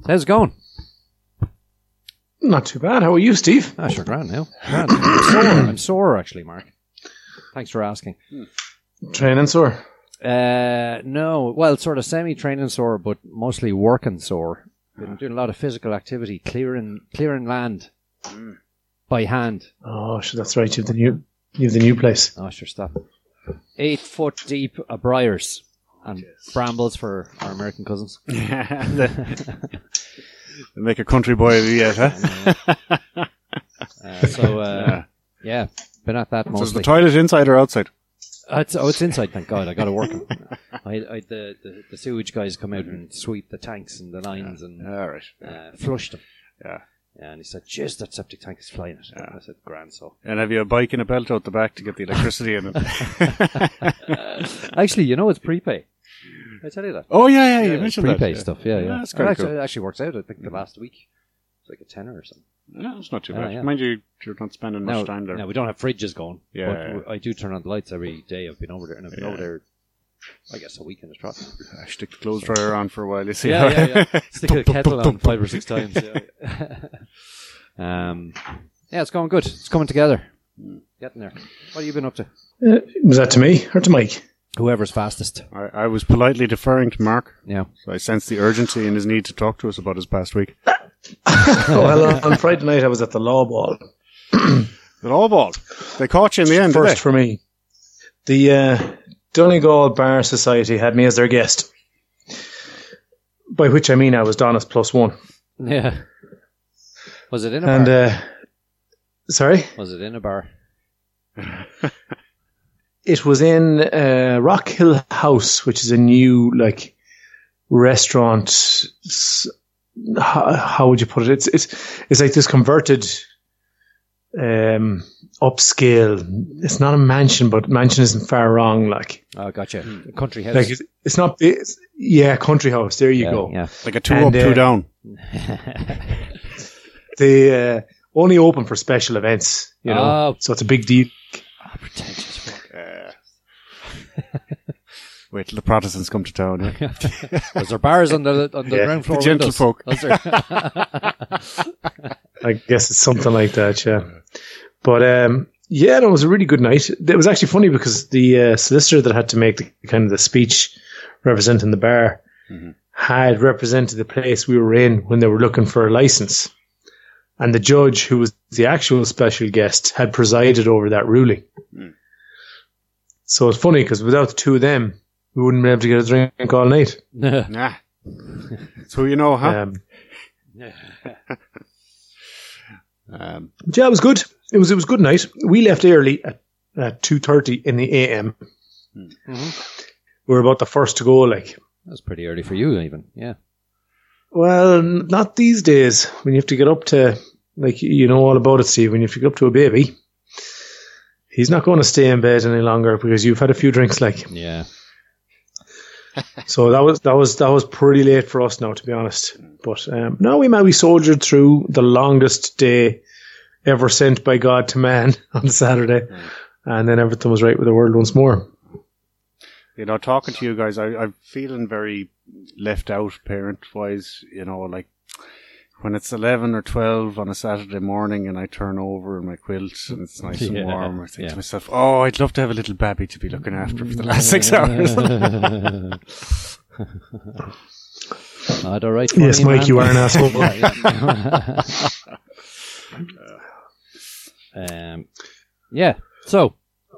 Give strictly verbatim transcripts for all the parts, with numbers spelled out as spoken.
How's it going? Not too bad. How are you, Steve? Ah, sure, grand now. Grand. I'm sore. I'm sore, actually, Mark. Thanks for asking. Training sore? Uh, no, well, sort of semi-training sore, but mostly working sore. Been doing a lot of physical activity, clearing clearing land mm. by hand. Oh, sure, that's right. You have the new, you have the new place. Oh, sure, stop. Eight foot deep of briars and yes. brambles for our American cousins. They make a country boy of you yet, huh? uh, so, uh, yeah, been at that mostly. So is the toilet inside or outside? Uh, it's, oh, it's inside, thank God. I got to work on it. I, I, the, the, the sewage guys come out and sweep the tanks and the lines yeah. and All right. uh, flush them. Yeah. Yeah, and he said, jeez, that septic tank is flying it. Yeah. I said, grand, so. And have you a bike and a belt out the back to get the electricity in it? Actually, you know, it's prepay. Did I tell you that? Oh, yeah, yeah, you yeah, mentioned prepay that. Yeah. stuff, yeah, yeah. yeah that's it, actually, cool. it actually works out, I think, the last week. It's like a tenner or something. Yeah, it's not too yeah, bad. yeah. Mind you, you're not spending much now, time there. Now, we don't have fridges going. Yeah. But I do turn on the lights every day. I've been over there, and I've been yeah. over there, I guess, a week in a trot. I stick the clothes dryer on for a while, you see. Yeah, yeah, yeah. Stick the kettle on five or six times. Yeah. um, yeah, it's going good. It's coming together. Getting there. What have you been up to? Uh, was that to me or to Mike? Whoever's fastest. I, I was politely deferring to Mark. Yeah. So I sensed the urgency in his need to talk to us about his past week. Well, on Friday night I was at the Law Ball. The Law Ball? They caught you in the end, First did they? for me. The uh, Donegal Bar Society had me as their guest. By which I mean I was Donna's plus one. Yeah. Was it in a and, bar? Uh, sorry? Was it in a bar? It was in uh, Rock Hill House, which is a new like restaurant. How, how would you put it? It's it's it's like this converted um, upscale. It's not a mansion, but mansion isn't far wrong. Like oh, gotcha. A country house. Like it's, it's not. It's, yeah, country house. There you yeah, go. Yeah. Like a two and, up, two uh, down. They uh, only open for special events. You know, oh. so it's a big deal. Oh, pretentious fuck. Uh, wait till the Protestants come to town. Yeah? Was there bars on the on the yeah, ground floor? The gentlefolk. I guess it's something like that, yeah. But um, yeah, no, it was a really good night. It was actually funny because the uh, solicitor that had to make the kind of the speech representing the bar mm-hmm. had represented the place we were in when they were looking for a license, and the judge, who was the actual special guest, had presided over that ruling. Mm. So it's funny because without the two of them, we wouldn't be able to get a drink all night. Nah. So you know, huh? Um, um, but yeah, it was good. It was it was a good night. We left early at, at two thirty in the a m. Mm-hmm. We were about the first to go. Like that's pretty early for you, even. Yeah. Well, not these days. When you have to get up to, like, you know all about it, Steve. When you have to get up to a baby, he's not going to stay in bed any longer because you've had a few drinks. Like, yeah. So that was that was that was pretty late for us now, to be honest. But um, no, we we soldiered through the longest day ever sent by God to man on Saturday, mm. and then everything was right with the world once more. You know, talking to you guys, I, I'm feeling very left out, parent-wise. You know, like when it's eleven or twelve on a Saturday morning, and I turn over in my quilt and it's nice yeah, and warm, I think yeah. to myself, "Oh, I'd love to have a little baby to be looking after for the last six hours." Not all right. Yes, Mike, man. you are an asshole. um, yeah. So,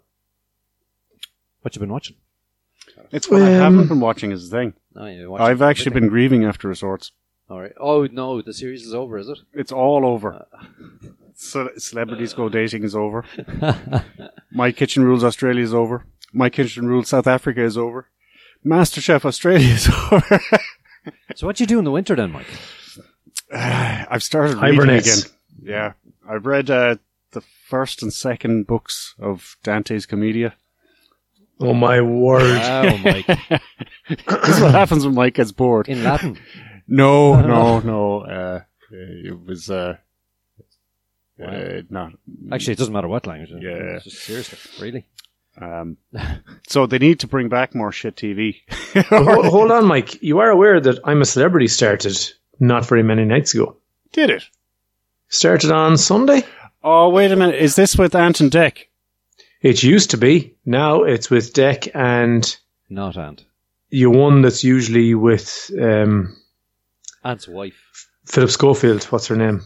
what you been watching? It's what um, I haven't been watching is the thing. Oh, yeah, I've actually everything. been grieving after Resorts. All right. Oh no, the series is over, is it? It's all over. Uh, so, Celebrities Go Dating is over. My Kitchen Rules Australia is over. My Kitchen Rules South Africa is over. MasterChef Australia is over. So what do you do in the winter then, Mike? Uh, I've started reading Hibernates. again. Yeah, I've read uh, the first and second books of Dante's Commedia. Oh my word! Wow, Mike. This is what happens when Mike gets bored. In Latin? No, no, no. Uh, it was uh, wow. uh, not. Actually, it doesn't matter what language. Yeah. It's just seriously, really. Um, so they need to bring back more shit T V. hold, hold on, Mike. You are aware that I'm a Celebrity started not very many nights ago. Did it? Started on Sunday. Oh, wait a minute. Is this with Ant and Dec? It used to be. Now it's with Dec and Not Ant. your one that's usually with um, Ant's wife. Philip Schofield. What's her name?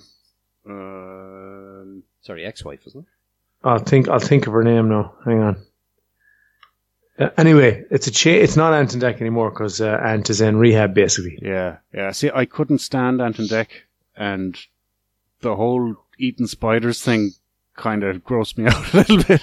Um, Sorry, ex-wife, isn't it? I'll think. I'll think of her name now. Hang on. Uh, anyway, it's a cha- It's not Ant and Dec anymore because uh, Ant is in rehab, basically. yeah, yeah. See, I couldn't stand Ant and Dec, and the whole eating spiders thing kind of grossed me out a little bit.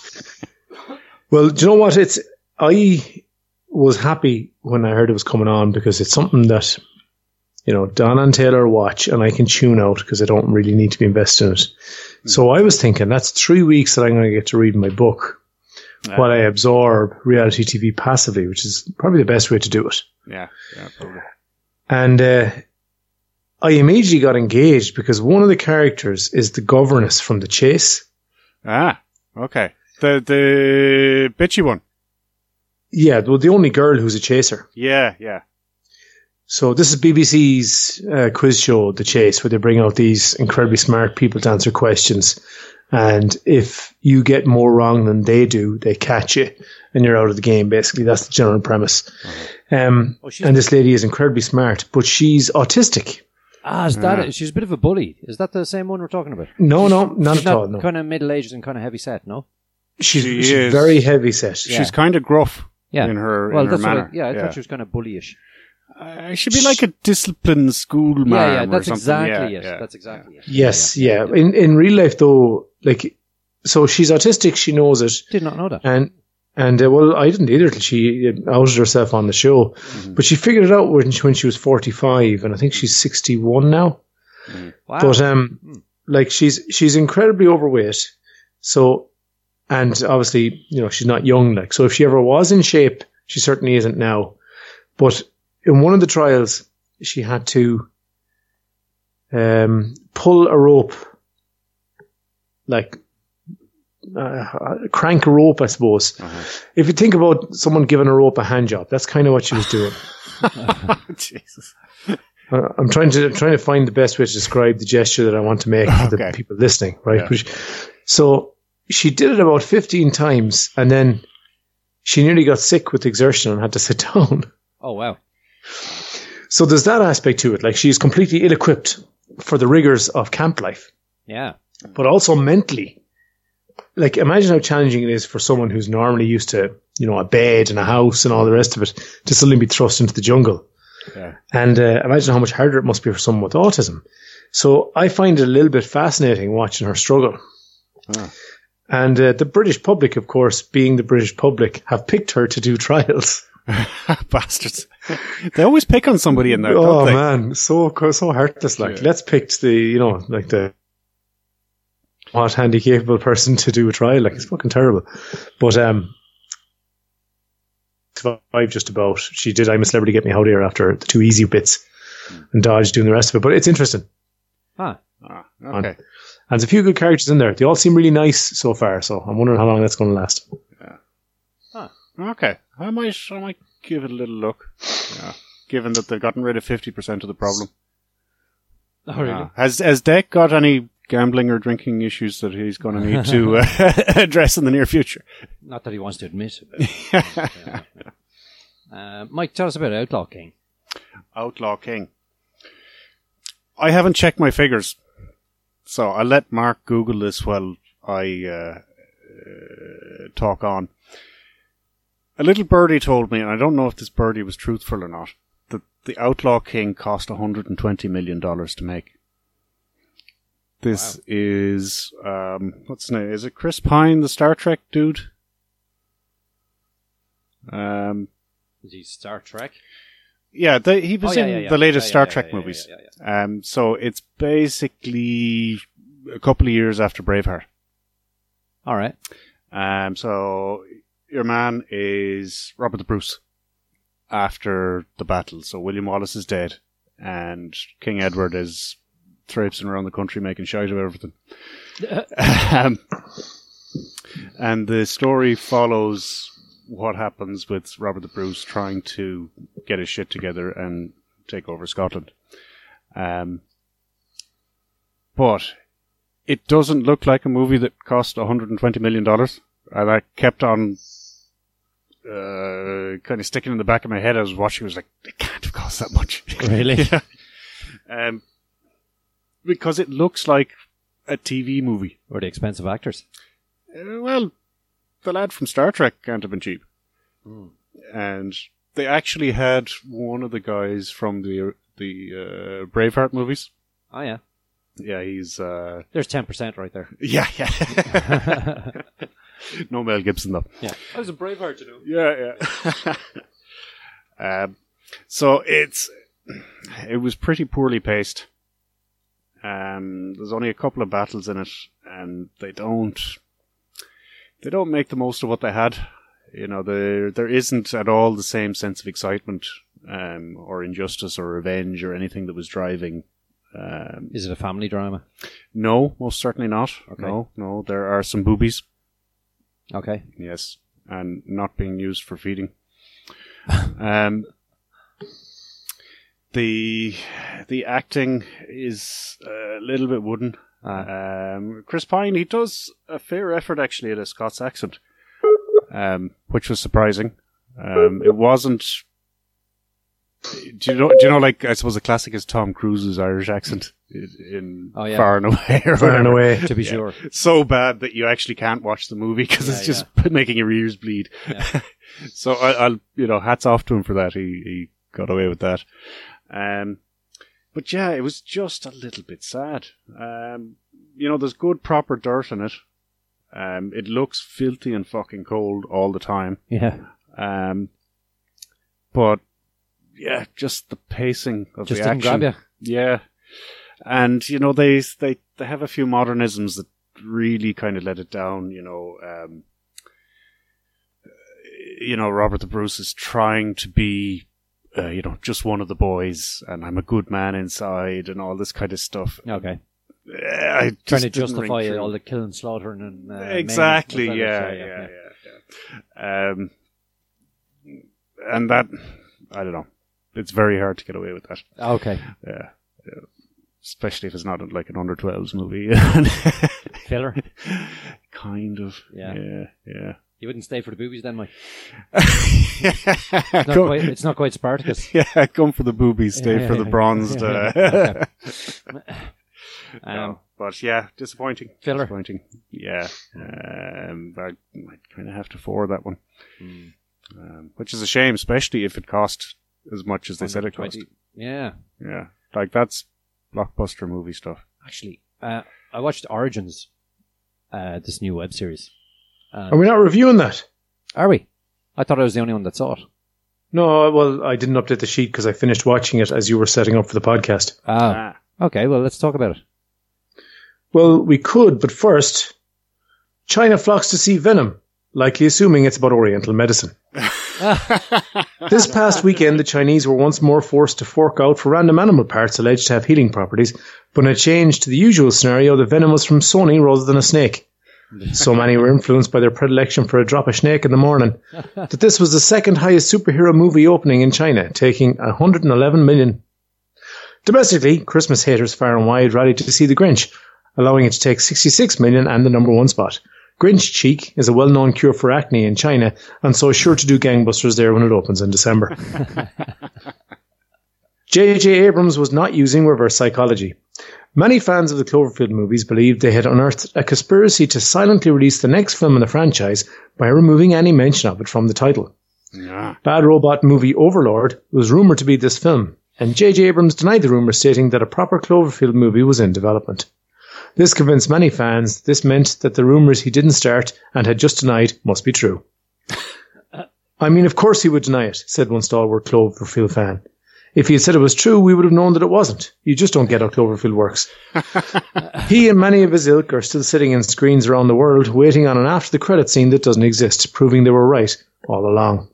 Well, do you know what? It's I was happy when I heard it was coming on because it's something that, you know, Don and Taylor watch and I can tune out because I don't really need to be invested in it. Mm. So I was thinking that's three weeks that I'm going to get to read my book yeah. while I absorb reality T V passively, which is probably the best way to do it. Yeah, yeah, probably. And uh, I immediately got engaged because one of the characters is the governess from The Chase. Ah, okay. The the bitchy one. Yeah, well, the only girl who's a chaser. Yeah, yeah. So this is B B C's uh, quiz show, The Chase, where they bring out these incredibly smart people to answer questions. And if you get more wrong than they do, they catch you and you're out of the game, basically. That's the general premise. Uh-huh. Um, oh, and this lady is incredibly smart, but she's autistic. Ah, is that it? She's a bit of a bully. Is that the same one we're talking about? No, no, not she's at not all. No. Kind of middle-aged and kind of heavy set, no? She's, she she's very heavy set. Yeah. She's kind of gruff yeah. in her, well, in her that's manner. What I, yeah, I yeah. thought she was kind of bullyish. Uh, she'd be like a disciplined school mom yeah, yeah, that's or something. Exactly yeah, it. Yeah. That's exactly it. Yes, yeah. yeah. In in real life, though, like, so she's autistic. She knows it. Did not know that. And and uh, well, I didn't either till she outed herself on the show. Mm-hmm. But she figured it out when she, when she was forty-five, and I think she's sixty-one now. Mm-hmm. Wow. But um, mm. like she's she's incredibly overweight. So, and obviously, you know, she's not young. Like, so if she ever was in shape, she certainly isn't now. But in one of the trials, she had to um, pull a rope, like uh, crank a rope, I suppose. Uh-huh. If you think about someone giving a rope a hand job, that's kind of what she was doing. Jesus. I'm trying to trying to find the best way to describe the gesture that I want to make okay. to the people listening, right? Yeah. Which, so she did it about fifteen times, and then she nearly got sick with exertion and had to sit down. Oh, wow. So there's that aspect to it. Like, she's completely ill-equipped for the rigors of camp life. Yeah. But also mentally. Like, imagine how challenging it is for someone who's normally used to, you know, a bed and a house and all the rest of it to suddenly be thrust into the jungle. Yeah. And uh, imagine how much harder it must be for someone with autism. So I find it a little bit fascinating watching her struggle. Oh. And uh, the British public, of course, being the British public, have picked her to do trials. Bastards. They always pick on somebody in there, oh, don't they? man, so so heartless. Like, yeah. Let's pick the, you know, like the what handy capable person to do a trial. Like, it's fucking terrible. But um, survived just about. She did I'm a Celebrity, Get Me Out of Here after the two easy bits, and Dodge doing the rest of it. But it's interesting. Huh. Ah, okay. And, and there's a few good characters in there. They all seem really nice so far. So I'm wondering how long that's going to last. Yeah. Huh. Okay. I might, I might give it a little look. Yeah. Given that they've gotten rid of fifty percent of the problem. Oh, really? Uh, has has Dec got any gambling or drinking issues that he's going to need to uh, address in the near future? Not that he wants to admit it. yeah. uh, Mike, tell us about Outlaw King. Outlaw King. I haven't checked my figures, so I'll let Mark Google this while I uh, uh, talk on. A little birdie told me, and I don't know if this birdie was truthful or not, that the Outlaw King cost one hundred twenty million dollars to make. This wow. is, um, what's his name? Is it Chris Pine, the Star Trek dude? Um, is he Star Trek? Yeah, the, he was oh, yeah, in yeah, yeah. the latest yeah, Star yeah, Trek yeah, yeah, movies. Yeah, yeah, yeah. Um, so it's basically a couple of years after Braveheart. All right. Um, so your man is Robert the Bruce after the battle. So William Wallace is dead, and King Edward is traipsing around the country making shite of everything. um, and the story follows what happens with Robert the Bruce trying to get his shit together and take over Scotland. Um, but it doesn't look like a movie that cost one hundred twenty million dollars. And I kept on uh, kind of sticking in the back of my head. I was watching, I was like, it can't have cost that much. Really? Yeah. Um, because it looks like a T V movie. Or the expensive actors. Uh, well, the lad from Star Trek can't have been cheap. Mm. And they actually had one of the guys from the the uh, Braveheart movies. Oh, yeah. Yeah, he's... Uh, There's ten percent right there. yeah, yeah. No Mel Gibson, though. Yeah. I was a Braveheart, you know. Yeah, yeah. um, so it's... It was pretty poorly paced. Um, there's only a couple of battles in it, and they don't... They don't make the most of what they had. You know, there there isn't at all the same sense of excitement um, or injustice or revenge or anything that was driving. Um, Is it a family drama? no, most certainly not. Okay. No, no, there are some boobies. Okay. Yes, and not being used for feeding. um, the the acting is a little bit wooden. Uh, Um, Chris Pine, he does a fair effort actually at a Scots accent, um, which was surprising. Um, it wasn't. Do you know? Do you know? Like, I suppose the classic is Tom Cruise's Irish accent in, in Oh, yeah. Far and Away. Or Far and whatever. Away. to be Yeah. sure. So bad that you actually can't watch the movie because Yeah, it's just making your ears bleed. Yeah. So I, I'll, you know, hats off to him for that. He he got away with that. Um, but yeah, it was just a little bit sad. Um, you know, there's good proper dirt in it. Um, it looks filthy and fucking cold all the time. Yeah. Um, but yeah, just the pacing of Just the didn't action. grab Yeah, and you know they they they have a few modernisms that really kind of let it down. You know, um, you know Robert the Bruce is trying to be, uh, you know, just one of the boys, and I'm a good man inside, and all this kind of stuff. you. Okay. Uh, I just Trying to didn't ring justify true. all the killing, slaughtering, and uh, exactly, maiming yeah, as well, yeah, yeah, yeah. Um, and that I don't know. It's very hard to get away with that. Okay. Yeah. Yeah. Especially if it's not like an under twelves movie. Filler. Kind of. Yeah. Yeah. Yeah. You wouldn't stay for the boobies then, Mike. It's not, come, quite, it's not quite Spartacus. yeah, come for the boobies, stay Yeah, for yeah, the yeah. bronzed. Yeah, Uh, yeah. no, Um, but yeah, disappointing. Filler. Disappointing. Yeah. Um, I might kind of have to forward that one. Hmm. Um, which is a shame, especially if it cost as much as they said it cost. one hundred twenty Yeah. Yeah. Like, that's blockbuster movie stuff. Actually, uh, I watched Origins, uh, this new web series. Um, Are we not reviewing that? Are we? I thought I was the only one that saw it. No, well, I didn't update the sheet because I finished watching it as you were setting up for the podcast. Ah. Okay, well, let's talk about it. Well, we could, but first, China flocks to see Venom, likely assuming it's about Oriental medicine. This past weekend, the Chinese were once more forced to fork out for random animal parts alleged to have healing properties, but in a change to the usual scenario, the venom was from Sony rather than a snake. So many were influenced by their predilection for a drop of snake in the morning that this was the second highest superhero movie opening in China, taking one hundred eleven million. Domestically, Christmas haters far and wide rallied to see The Grinch, allowing it to take sixty-six million and the number one spot. Grinch cheek is a well-known cure for acne in China, and so is sure to do gangbusters there when it opens in December. J J Abrams was not using reverse psychology. Many fans of the Cloverfield movies believed they had unearthed a conspiracy to silently release the next film in the franchise by removing any mention of it from the title. Yeah. Bad Robot movie Overlord was rumoured to be this film, and J J Abrams denied the rumour, stating that a proper Cloverfield movie was in development. This convinced many fans this meant that the rumours he didn't start and had just denied must be true. I mean, of course he would deny it, said one stalwart Cloverfield fan. If he had said it was true, we would have known that it wasn't. You just don't get how Cloverfield works. He and many of his ilk are still sitting in screens around the world, waiting on an after-the-credit scene that doesn't exist, proving they were right all along.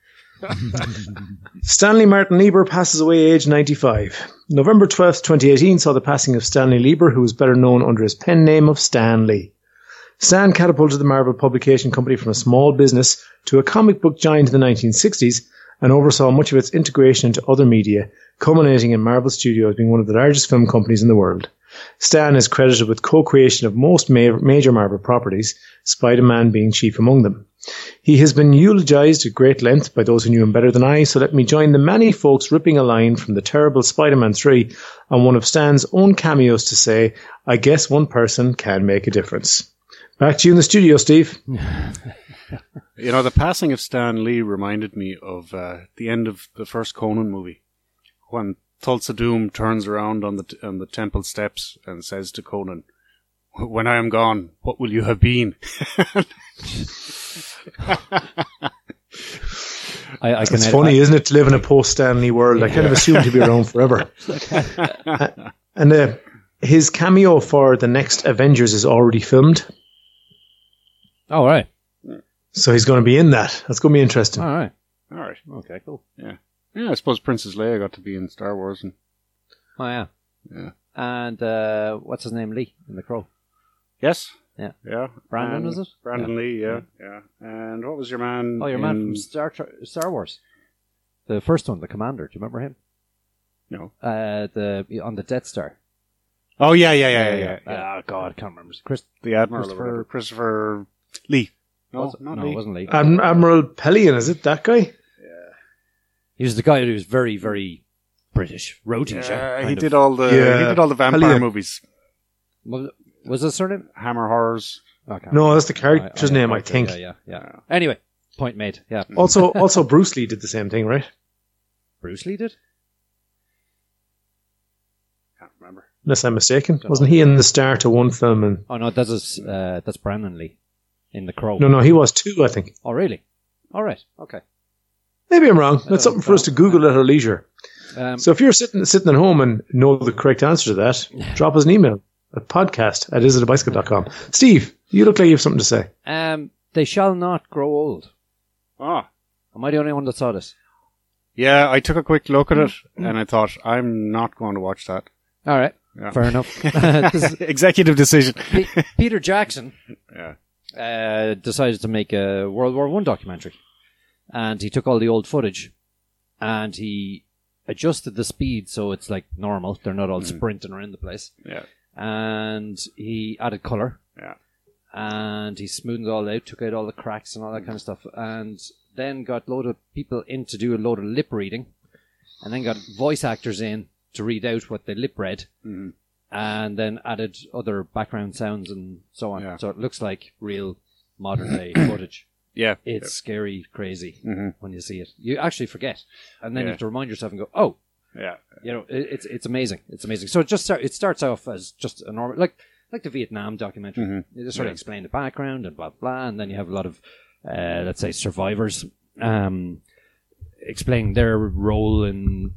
Stanley Martin Lieber passes away aged ninety-five. November twelfth, twenty eighteen saw the passing of Stanley Lieber, who was better known under his pen name of Stan Lee. Stan catapulted the Marvel publication company from a small business to a comic book giant in the nineteen sixties, and oversaw much of its integration into other media, culminating in Marvel Studios being one of the largest film companies in the world. Stan is credited with co-creation of most ma- major Marvel properties, Spider-Man being chief among them. He has been eulogized at great length by those who knew him better than I, so let me join the many folks ripping a line from the terrible Spider-Man three on one of Stan's own cameos to say, I guess one person can make a difference. Back to you in the studio, Steve. You know, the passing of Stan Lee reminded me of uh, the end of the first Conan movie, when Tulsa Doom turns around on the t- on the temple steps and says to Conan, "When I am gone, what will you have been?" I, I can it's edit, funny, I, isn't it, to live in a post-Stanley world? I kind of assumed he'd be around forever. And uh, his cameo for the next Avengers is already filmed. Oh, right. So he's going to be in that. That's going to be interesting. All right. All right. Okay, cool. Yeah. Yeah, I suppose Princess Leia got to be in Star Wars. And Oh, yeah. yeah. And uh, what's his name? Lee in The Crow. Yes. Yeah. Yeah. Brandon, And was it? Brandon Yeah. Lee, yeah. Yeah. And what was your man? Oh, your man in- from Star Tr- Star Wars. The first one, the Commander. Do you remember him? No. Uh, the on the Death Star. Oh, yeah, yeah, yeah, yeah. yeah, yeah. Oh, God, I can't remember. Chris. The Admiral or Christopher- whatever. Christopher Lee. No, Was it? not no, Lee. it wasn't Lee. Adm- Admiral Pelion, is it that guy? He was the guy who was very, very British. Rotish. Yeah, kind he of. did all the Yeah. he did all the vampire Pelion. movies. Was, was his surname? Hammer Horrors. Oh, I can't No, remember. that's the character's I- I- name, I okay, think. Yeah, yeah, yeah. Anyway, point made. Yeah. Also, also Bruce Lee did the same thing, right? Bruce Lee did? Can't remember. Unless I'm mistaken. Dunno. Wasn't he in the start of one film? And Oh, no, that's his, uh, that's Brandon Lee in The Crow. no, no, he was two, I think. Oh, really? All right. Okay. Maybe I'm wrong. don't That's something for know. us to Google at our leisure. Um, So if you're sitting sitting at home and know the correct answer to that, drop us an email at podcast at isitabicycle dot com. Steve, you look like you have something to say. um, they shall not grow old. Ah. Am I the only one that saw this? Yeah, I took a quick look at it Mm. and I thought, I'm not going to watch that. All right. Yeah. Fair enough. This is- Executive decision. Pe- Peter Jackson Yeah. uh, decided to make a World War One documentary, and he took all the old footage, and he adjusted the speed so it's like normal. They're not all Mm. sprinting around the place, Yeah. and he added color, Yeah. and he smoothed it all out, took out all the cracks and all that kind of stuff, and then got a load of people in to do a load of lip reading, and then got voice actors in to read out what the lip read, hmm and then added other background sounds and so on. Yeah. So it looks like real modern day footage. Yeah. It's scary, crazy hmm when you see it. You actually forget, and then you Yeah. have to remind yourself and go, "Oh, Yeah. you know, it, it's it's amazing. It's amazing." So it just start, it starts off as just a normal, like like the Vietnam documentary. Mhm. You just sort of Yeah. explain the background and blah blah, and then you have a lot of uh, let's say survivors um, explaining their role in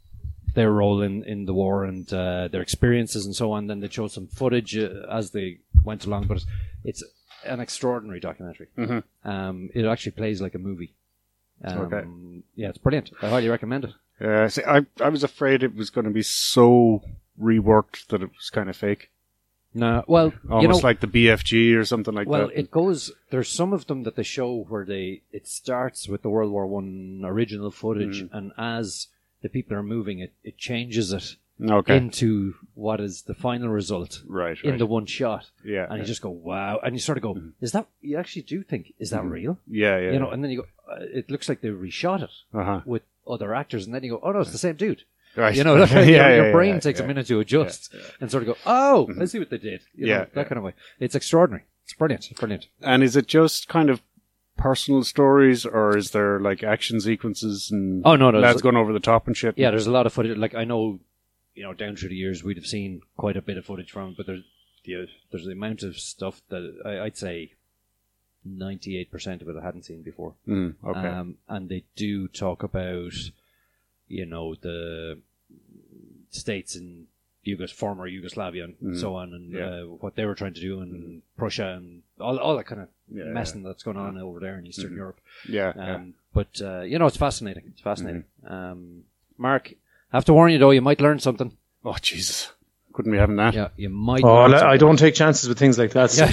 their role in, in the war and uh, their experiences and so on. Then they show some footage uh, as they went along, but it's, it's an extraordinary documentary. hmm Um, it actually plays like a movie. Um, Okay. Yeah, it's brilliant. I highly recommend it. Yeah. See, I I was afraid it was going to be so reworked that it was kind of fake. No, well, Almost you know, like the B F G or something like well, that. it goes. There's some of them that they show where they it starts with the World War One original footage, Mm. and as the people are moving it, it changes it Okay. into what is the final result right. in right. the one shot. yeah. And you yeah. just go, wow. And you sort of go, Mhm. is that, you actually do think, is that Mhm. real? Yeah. Yeah. You know, and then you go, uh, it looks like they reshot it Uh huh. with other actors. And then you go, oh no, it's the same dude. Right. You know, that yeah, kind of- your, yeah, your yeah, brain yeah, takes yeah. a minute to adjust Yeah, yeah. and sort of go, oh, Mhm. I see what they did. You Yeah, know, that yeah. kind of way. It's extraordinary. It's brilliant. It's brilliant. And is it just kind of personal stories, or is there like action sequences and Oh, no, no. lads there's- going over the top and shit? Yeah, there's a lot of footage. Like, I know, you know, down through the years, we'd have seen quite a bit of footage from it, but there's the, there's the amount of stuff that I, I'd say ninety-eight percent of it I hadn't seen before. Mm, okay. Um, and they do talk about, you know, the states in Yugos- former Yugoslavia and Mhm. so on, and Yeah. uh, what they were trying to do in Prussia and all, all that kind of Yeah, messing that's going on over there in Eastern Mhm. Europe. yeah. Um, But, uh, you know, it's fascinating. It's fascinating. Um, Mark, I have to warn you, though, you might learn something. yeah. Oh Jesus. Couldn't be having that. Yeah, you might. Oh, learn I something. don't take chances with things like that. So.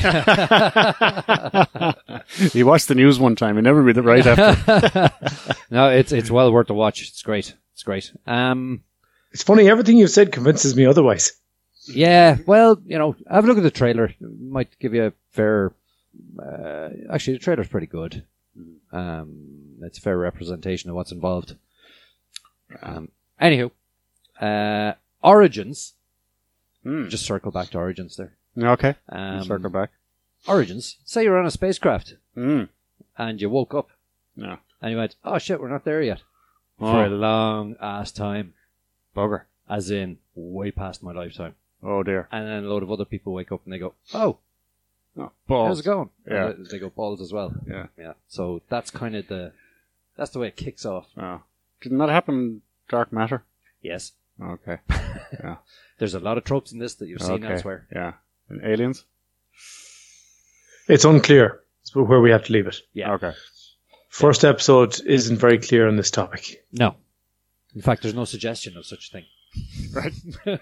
He watched the news one time and never read it right after. No, it's it's well worth a watch. It's great. It's great. Um, It's funny, everything you've said convinces me otherwise. yeah. Well, you know, have a look at the trailer. It might give you a fair. Uh, actually, the trailer's pretty good. Um, it's a fair representation of what's involved. Um, anywho, uh, Origins. Hmm. Just circle back to Origins there. Okay. Um, Circle back. Origins. Say you're on a spacecraft Mm. and you woke up No. and you went, "Oh shit, we're not there yet." Oh. For a long ass time, Bugger. as in way past my lifetime. Oh dear. And then a load of other people wake up and they go, "Oh, Oh, balls. how's it going?" Yeah. And they go balls as well. Yeah. Yeah. So that's kind of the that's the way it kicks off. Oh. Didn't that happen in Dark Matter? Yes. Okay. Yeah. There's a lot of tropes in this that you've seen Okay. elsewhere. Yeah. And aliens? It's unclear. It's where we have to leave it. Yeah. Okay. First episode isn't very clear on this topic. No. In fact, there's no suggestion of such a thing. Right.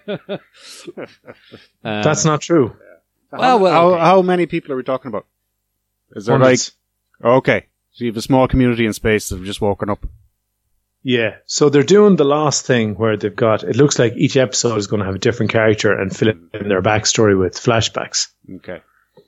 Um, That's not true. Well, well, how, okay. how many people are we talking about? Is there Hundreds. like... Okay. So you have a small community in space that have just woken up. Yeah. So they're doing the last thing where they've got, it looks like each episode is going to have a different character and fill in their backstory with flashbacks. Okay.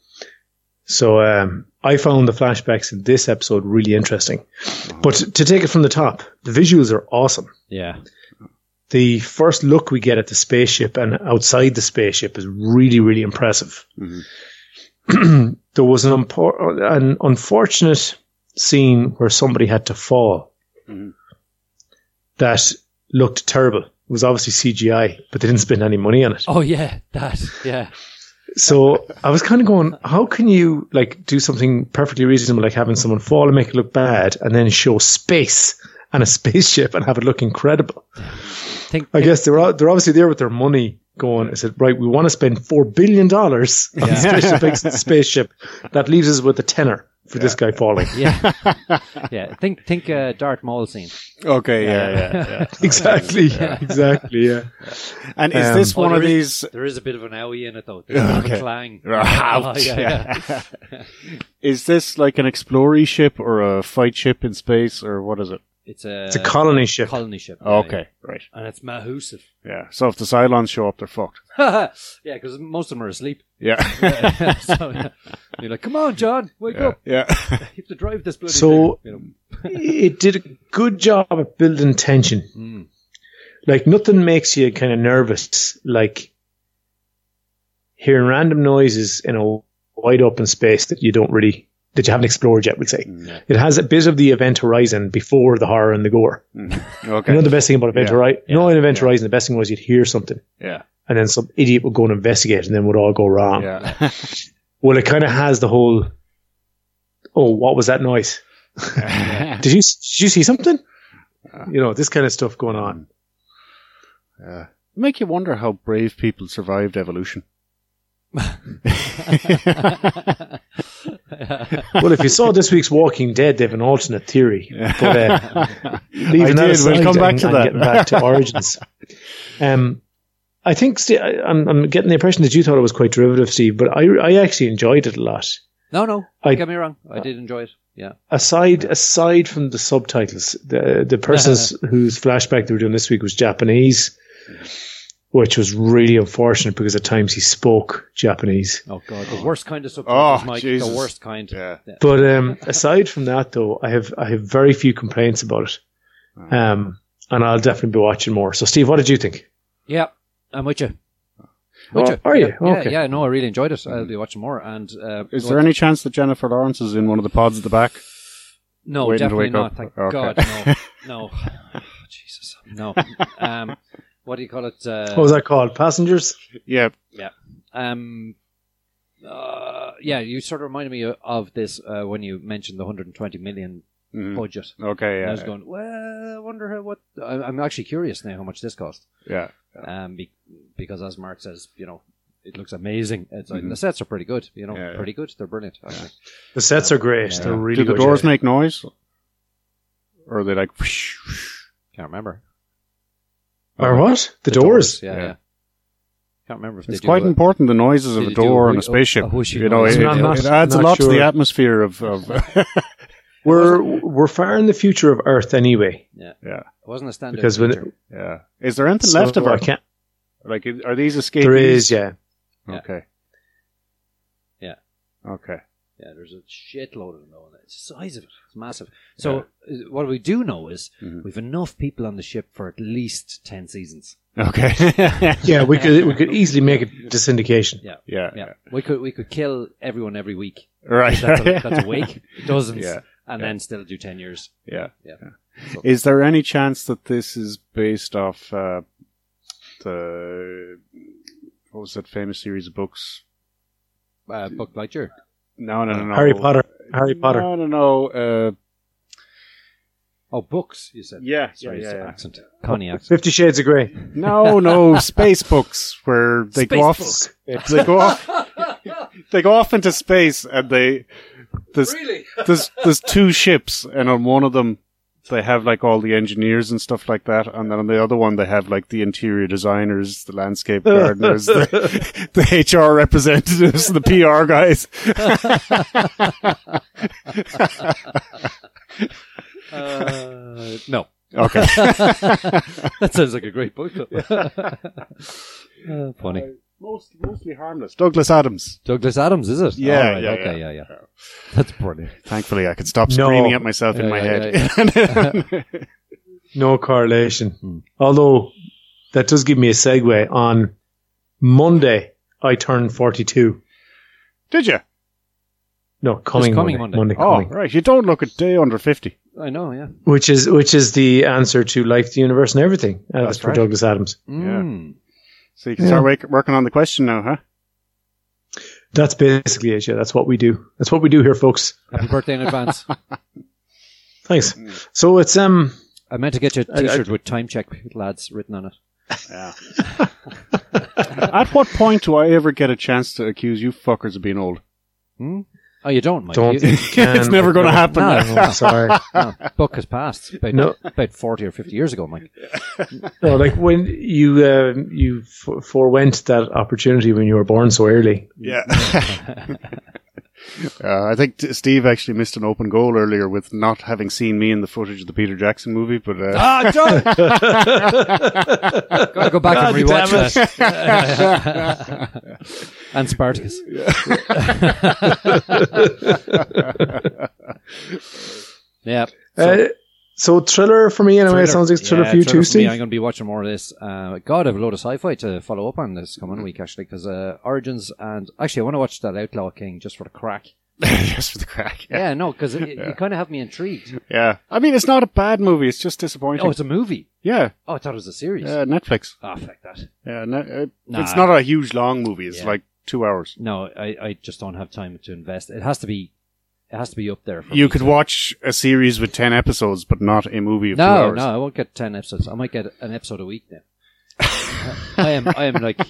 So um, I found the flashbacks in this episode really interesting. But to take it from the top, the visuals are awesome. Yeah. The first look we get at the spaceship and outside the spaceship is really, really impressive. Mm-hmm. There was an, impor- an unfortunate scene where somebody had to fall Mm-hmm. that looked terrible. It was obviously C G I, but they didn't spend any money on it. Oh yeah, that. Yeah. So I was kind of going, how can you like do something perfectly reasonable like having someone fall and make it look bad and then show space and a spaceship and have it look incredible? Think, I guess they're they're obviously there with their money going. I said, right, we want to spend four billion dollars on Yeah. a spaceship, spaceship. That leaves us with a tenner for this guy falling. yeah. Yeah. Think think uh, Darth Maul scene. Okay, yeah, yeah, yeah. Exactly, exactly, yeah. And is Um, this Oh, one of there these... is- There is a bit of an owie in it though. There's a bit of Okay. a clang. Ouch. Oh, yeah, yeah. Is this like an explorer ship or a fight ship in space, or what is it? It's a It's a colony ship. colony ship. yeah, Okay, right. yeah. And it's Mahusiv. Yeah. So if the Cylons show up, they're fucked. yeah, because most of them are asleep. Yeah. so yeah. You're like, come on, John, wake yeah. up. Yeah. You have to drive this bloody So- thing. You know. It did a good job at building tension. Mm. Like nothing makes you kind of nervous like hearing random noises in a wide open space that you don't really that you haven't explored yet, we'd say. Yeah. It has a bit of the Event Horizon before the horror and the gore. Mhm. You Okay. know the best thing about Event Yeah. Horizon? You know in Event Yeah. Horizon the best thing was you'd hear something Yeah. and then some idiot would go and investigate and then would all go wrong. Yeah. Well, it kind of has the whole, oh, what was that noise? Did you did you see something? You know, this kind of stuff going on. Yeah. Make you wonder how brave people survived evolution. Well, if you saw this week's Walking Dead, they have an alternate theory. But uh, leaving I that did. We'll aside come back and, to and that. getting back to Origins. Um, I think St- I- I'm, I'm getting the impression that you thought it was quite derivative, Steve, but I, I actually enjoyed it a lot. No, no, I- don't get me wrong. I did enjoy it. Yeah. Aside aside from the subtitles, the the person's whose flashback they were doing this week was Japanese, which was really unfortunate because at times he spoke Japanese. Oh god, the worst kind of subtitles, Oh, Mike. Jesus. The worst kind. Yeah. But um, aside from that, though, I have I have very few complaints about it, um, and I'll definitely be watching more. So, Steve, what did you think? Yeah, I'm with you. With Oh, you. are you? Yeah, yeah, Okay. yeah, no, I really enjoyed it. I'll be watching more. And uh, Is what- there any chance that Jennifer Lawrence is in one of the pods at the back? No, waiting to definitely wake not. up? Thank Okay. God, no, no. Oh, Jesus, no. Um, what do you call it? Uh, What was that called? Passengers? Yeah. Yeah. Um, uh, yeah, you sort of reminded me of this uh, when you mentioned the one hundred twenty million Mhm. budget. Okay. And I Yeah. was going, well, I wonder how, what. I, I'm actually curious now how much this cost. Yeah. Um, be, because as Mark says, you know, it looks amazing. It's like, Mhm. the sets are pretty good. You know, Yeah, yeah. pretty good. They're brilliant. Actually. The sets are great. Yeah. They're really Do the good. doors yeah. make noise? Or are they like... Can't remember. Or what? The, The doors? Yeah, Yeah. yeah. Can't remember if It's they quite do. important, the noises of Did a they do door a and a whi- spaceship. a whooshing You know, noise? it, I'm not- it adds a not lot to sure. the atmosphere of. of We're we're far in the future of Earth anyway. Yeah, yeah, it wasn't a standard Because when feature. yeah. Is there anything So left of I Earth? can't. Like, is- are these escapees? There is, yeah. Yeah. Okay. Yeah. Okay. Yeah, there's a shitload of them though. It's the size of it. It's massive. So uh, what we do know is Mhm. we've enough people on the ship for at least ten seasons. Okay. Yeah, we could we could easily make it to syndication. Yeah. yeah. Yeah, we could we could kill everyone every week. Right. That's a, that's a week, dozens, Yeah. and Yeah. then still do ten years. Yeah. Yeah. Yeah. Is there any chance that this is based off uh, the what was that famous series of books? Uh, Book Lightyear. No, no, no, no. Harry Potter. Harry Potter. No, no, no. Uh, Oh, books. You said. yeah, Sorry, yeah, it's yeah, the yeah. accent. Connie accent. Fifty Shades of Grey. No, no, space books where they go off. Space They go off. They go off into space, and they there's Really? there's there's two ships, and on one of them they have like all the engineers and stuff like that, and then on the other one they have like the interior designers, the landscape gardeners, the, the H R representatives, the P R guys. Uh, no. Okay. That sounds like a great book. uh, funny. Most, mostly harmless. Douglas Adams. Douglas Adams, is it? Yeah, All right, yeah, okay, yeah. yeah, yeah. That's brilliant. Thankfully, I could stop No. screaming at myself in Yeah, my yeah, head. No correlation. Hmm. Although that does give me a segue. On Monday, I turned forty-two. Did you? No, coming, coming Monday. Monday. Oh, coming. right. You don't look a day under fifty. I know, yeah. Which is which is the answer to Life, the Universe, and Everything. Uh, That's that's for right. Douglas Adams. Mm. So you can Yeah. start wake, working on the question now, huh? That's basically it. Yeah, that's what we do. That's what we do here, folks. Happy birthday in advance. Thanks. So it's um. I meant to get you a I- I- t-shirt with time check lads written on it. Yeah. At what point do I ever get a chance to accuse you fuckers of being old? Hmm? Oh, you don't, Mike. Don't You- think you can. It's never going to happen. No. No, I'm sorry. no, book has passed about, No. about forty or fifty years ago, Mike. No, like when you uh, you f- forewent that opportunity when you were born so early. Yeah. uh, I think t- Steve actually missed an open goal earlier with not having seen me in the footage of the Peter Jackson movie, but uh, Ah, John! Gotta go back and God rewatch damn that. And Spartacus. Yeah. So, Uh, so thriller for me anyway. thriller. It sounds like thriller Yeah, for you thriller too, for me. Steve. I'm going to be watching more of this. Uh, God, I have a load of sci-fi to follow up on this coming week, actually, because uh, Origins and... Actually, I want to watch that Outlaw King just for the crack. just for the crack. Yeah, Yeah. no, because it, Yeah. you kind of have me intrigued. yeah. I mean, it's not a bad movie. It's just disappointing. Oh, it's a movie. yeah. Oh, I thought it was a series. Uh, Netflix. Oh, fuck that. Yeah. Ne- uh, Nah. It's not a huge long movie. It's Yeah. like two hours. No, I, I just don't have time to invest. It has to be... It has to be up there. For You me could to- watch a series with ten episodes, but not a movie of two No, hours. no, I won't get ten episodes. I might get an episode a week now. I am, I am like,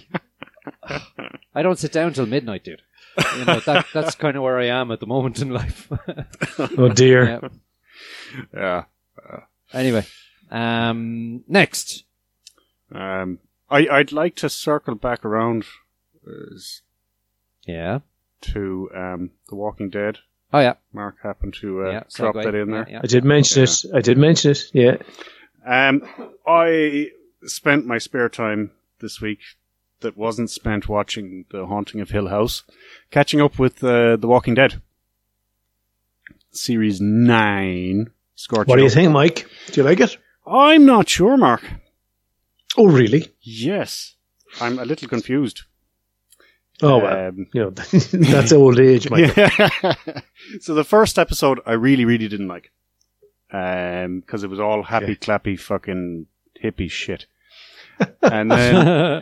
I don't sit down till midnight, dude. You know, that that's kind of where I am at the moment in life. Oh dear. Yeah. Yeah. Anyway, um, next. Um, I, I'd like to circle back around uh, Yeah. to um, The Walking Dead. Oh yeah. Mark happened to uh, yeah. drop segue. that in there. Yeah, I did mention Yeah. it. I did mention it. Yeah. Um, I spent my spare time this week that wasn't spent watching The Haunting of Hill House, catching up with uh, The Walking Dead. Series nine. Scorchio. What do you think, Mike? Do you like it? I'm not sure, Mark. Oh, really? Yes. I'm a little confused. Oh well. Um, You know, that's old age, Mike. Yeah. So the first episode I really, really didn't like. Um, because it was all happy, Okay. clappy, fucking hippie shit. And then,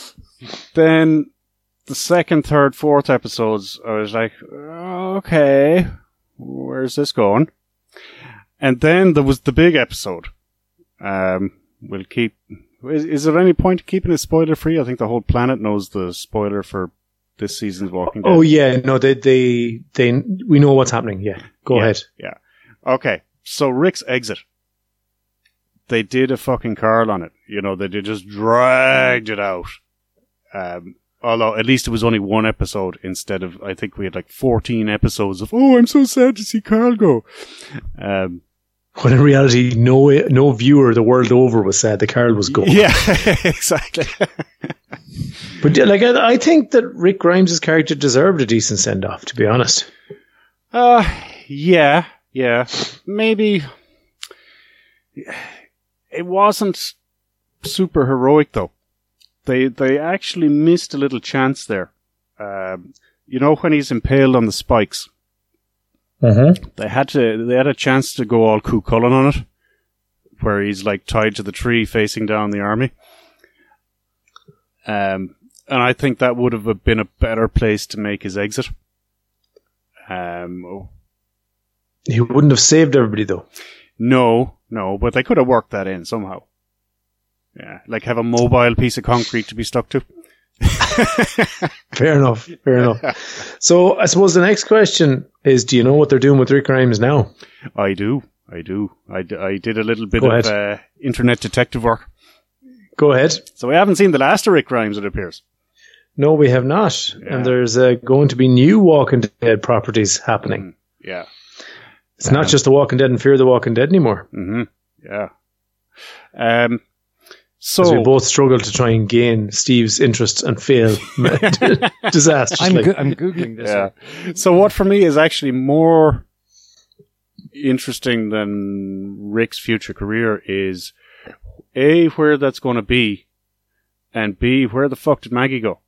then the second, third, fourth episodes, I was like, okay, where's this going? And then there was the big episode. Um, we'll keep. Is, is there any point keeping it spoiler free? I think the whole planet knows the spoiler for this season's Walking Dead. Oh yeah, no, they they they we know what's happening. Yeah, go Yeah. ahead. Yeah. Okay. So Rick's exit. They did a fucking Carl on it. You know, they did just dragged it out. Um, although at least it was only one episode instead of, I think we had like fourteen episodes of, oh, I'm so sad to see Carl go. Um, When in reality, no no viewer the world over was sad that Carl was gone. yeah, exactly. But yeah, like I, I think that Rick Grimes' character deserved a decent send off. To be honest, Uh, yeah, yeah. Maybe it wasn't super heroic though. They they actually missed a little chance there. Um, you know when he's impaled on the spikes, mm-hmm. they had to they had a chance to go all Cú Chulainn on it, where he's like tied to the tree facing down the army. Um, and I think that would have been a better place to make his exit. Um, He wouldn't have saved everybody though. no, no, but they could have worked that in somehow. Yeah, like have a mobile piece of concrete to be stuck to. Fair enough. Fair enough. So I suppose the next question is: do you know what they're doing with Rick Grimes now? I do, I do. I, d- I did a little bit Go of ahead. uh, internet detective work. Go ahead. So we haven't seen the last of Rick Grimes, it appears. No, we have not. Yeah. And there's uh, going to be new Walking Dead properties happening. Yeah. It's not just The Walking Dead and Fear the Walking Dead anymore. Mm-hmm. Yeah. Um. So Because we both struggle to try and gain Steve's interest and fail disastrously. I'm, go- I'm Googling this. yeah. So what for me is actually more interesting than Rick's future career is A, where that's going to be, and B, where the fuck did Maggie go?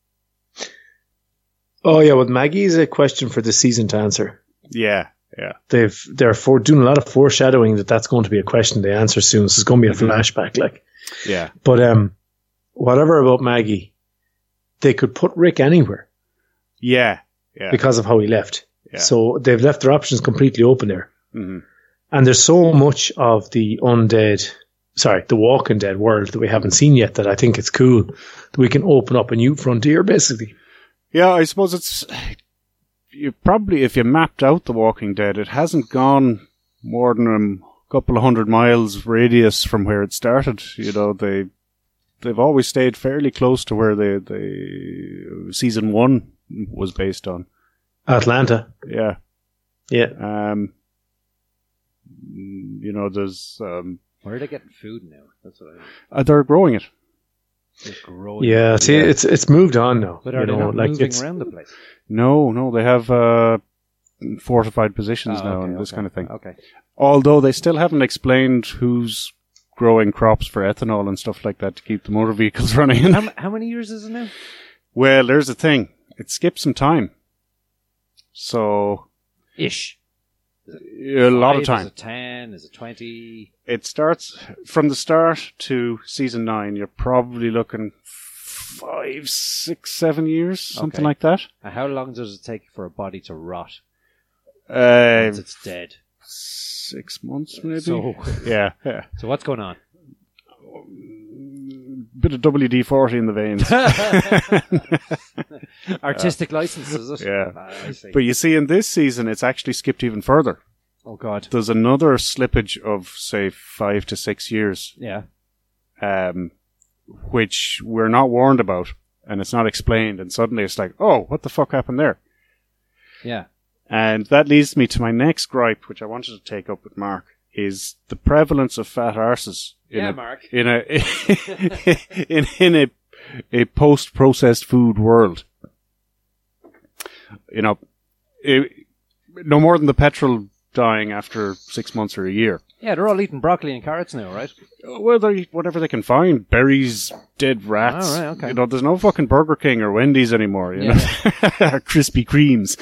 Oh yeah, well Maggie is a question for this season to answer. Yeah, yeah. They've they're for doing a lot of foreshadowing that that's going to be a question they answer soon. So it's going to be a Mm-hmm. flashback, like. Yeah. But um, whatever about Maggie, they could put Rick anywhere Yeah. Yeah. because of how he left. Yeah. So they've left their options completely open there. hmm And there's so much of the undead, sorry, the Walking Dead world that we haven't seen yet that I think it's cool that we can open up a new frontier, basically. Yeah, I suppose it's you probably if you mapped out The Walking Dead, it hasn't gone more than a couple of hundred miles radius from where it started. You know, they they've always stayed fairly close to where the the season one was based on. Atlanta. Yeah. Yeah. Um. You know, there's um. Where are they getting food now? That's what I Uh, they're growing it. They're growing. Yeah. See, Yeah. it's it's moved on now. But you are they know, not like moving it's, around the place? No, no, they have uh fortified positions Oh, now okay, and this okay, kind of thing. Okay. Although they still haven't explained who's growing crops for ethanol and stuff like that to keep the motor vehicles running. How, m- how many years is it now? Well, there's the thing. It skips some time. So, Ish. a lot of Five? time. Is it ten? Is it twenty? It starts from the start to season nine. You're probably looking five, six, seven years, something Okay. like that. And how long does it take for a body to rot Uh, once it's dead? six months, maybe. So, yeah, yeah. so what's going on? Bit of W D forty in the veins. Artistic license, is it? Yeah. Ah, I see. But you see, in this season, it's actually skipped even further. Oh, God. There's another slippage of, say, five to six years, Yeah. um, which we're not warned about, and it's not explained, and suddenly it's like, oh, what the fuck happened there? Yeah. And that leads me to my next gripe, which I wanted to take up with Mark, is the prevalence of fat arses in Yeah, a, Mark. in a in in a a post processed food world. You know, it, no more than the petrol dying after six months or a year. Yeah, they're all eating broccoli and carrots now, right? Well, they eat whatever they can find. Berries, dead rats. Oh, right, okay. You know, there's no fucking Burger King or Wendy's anymore, you know. Or Krispy Kremes.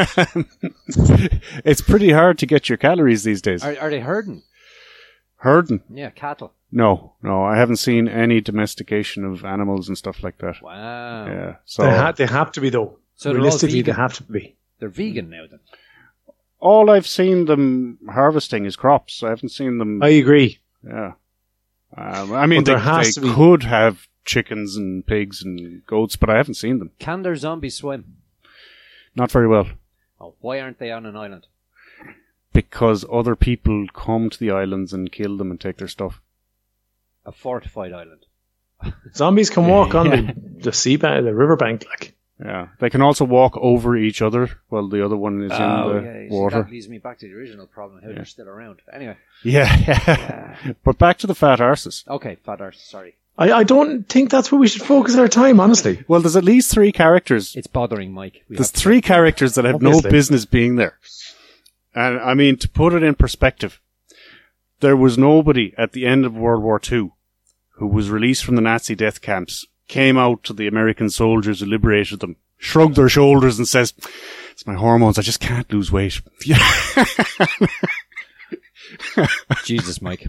It's pretty hard to get your calories these days. Are, are they herding? Herding? Yeah, cattle. No, no, I haven't seen any domestication of animals and stuff like that. Wow. Yeah. So they, ha- they have to be though. So they're all Realistically, they vegan. have to be. They're vegan now, then. all I've seen them harvesting is crops. I haven't seen them. I agree. Yeah. Um, I mean, But there they, has they to be- could have chickens and pigs and goats, but I haven't seen them. Can their zombies swim? Not very well. Oh, why aren't they on an island? Because other people come to the islands and kill them and take their stuff. A fortified island. Zombies can walk on Yeah. the, the sea bank, the riverbank, like. Yeah, they can also walk over each other while the other one is in Oh, the yeah, you see, water. that leads me back to the original problem, how Yeah. they're still around. Anyway, Yeah, yeah. But back to the fat arses. okay, fat arse, sorry. I, I don't think that's where we should focus our time, honestly. Well, there's at least three characters. It's bothering Mike. We There's have to- three characters that have Obviously. no business being there. And I mean, to put it in perspective, there was nobody at the end of World War Two who was released from the Nazi death camps, came out to the American soldiers who liberated them, shrugged their shoulders and says, it's my hormones, I just can't lose weight. Jesus, Mike.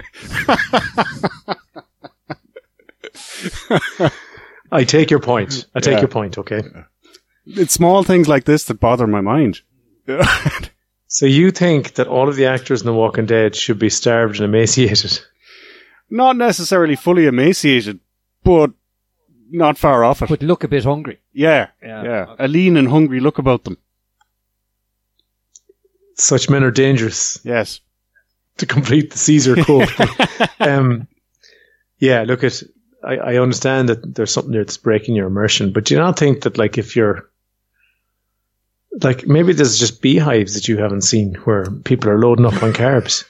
I take your point. I take Yeah. your point, okay? It's small things like this that bother my mind. So you think that all of the actors in The Walking Dead should be starved and emaciated? Not necessarily fully emaciated, but not far off it. But look a bit hungry. yeah, Yeah. yeah. A lean and hungry look about them. Such men are dangerous, Yes. to complete the Caesar quote. um, yeah, look at. I, I understand that there's something there that's breaking your immersion, but do you not think that, like, if you're like, maybe there's just beehives that you haven't seen where people are loading up on carbs.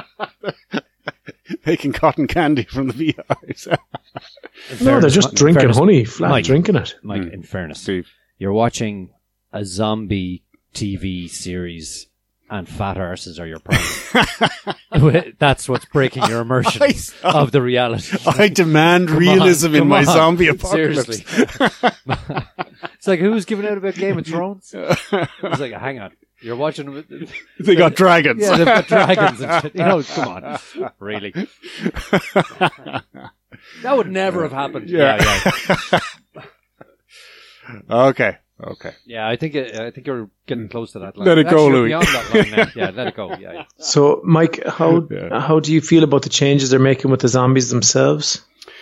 Making cotton candy from the beehives. No, they're just in drinking fairness- honey, flat Mike, drinking it. Mike, Mm. in fairness, Steve. you're watching a zombie T V series and fat arses are your problem. That's what's breaking your immersion I- of the reality. I demand Come realism on, in come my on. zombie apocalypse. Seriously. It's like, who's giving out about Game of Thrones? It's like, hang on. You're watching... They got dragons. Yeah, they've got dragons and shit. You know, come on. Really? That would never have happened. Yeah. Yeah, yeah. Okay. Okay. Yeah, I think it, I think you're getting close to that line. Let it go, Actually, you're Louis. Beyond that line now. Yeah, let it go. Yeah, yeah. So, Mike, how Yeah. how do you feel about the changes they're making with the zombies themselves?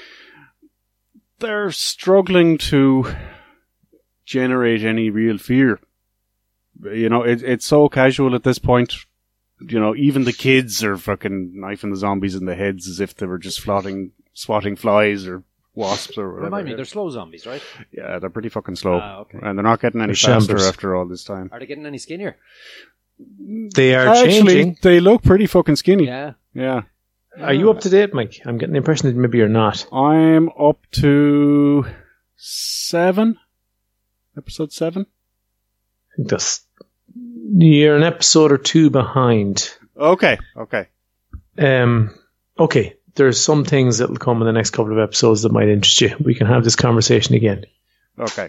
They're struggling to generate any real fear. You know, it, it's so casual at this point. You know, even the kids are fucking knifing the zombies in the heads as if they were just swatting, swatting flies or wasps or whatever. Remind me, they're slow zombies, right? Yeah, they're pretty fucking slow. Ah, okay. And they're not getting any They're faster shambles. after all this time. Are they getting any skinnier? They are Actually, changing. they look pretty fucking skinny. Yeah. Yeah. Are you up to date, Mike? I'm getting the impression that maybe you're not. I'm up to seven. Episode seven. I think that's you're an episode or two behind. Okay. Okay. Um, okay, there's some things that will come in the next couple of episodes that might interest you. We can have this conversation again. Okay.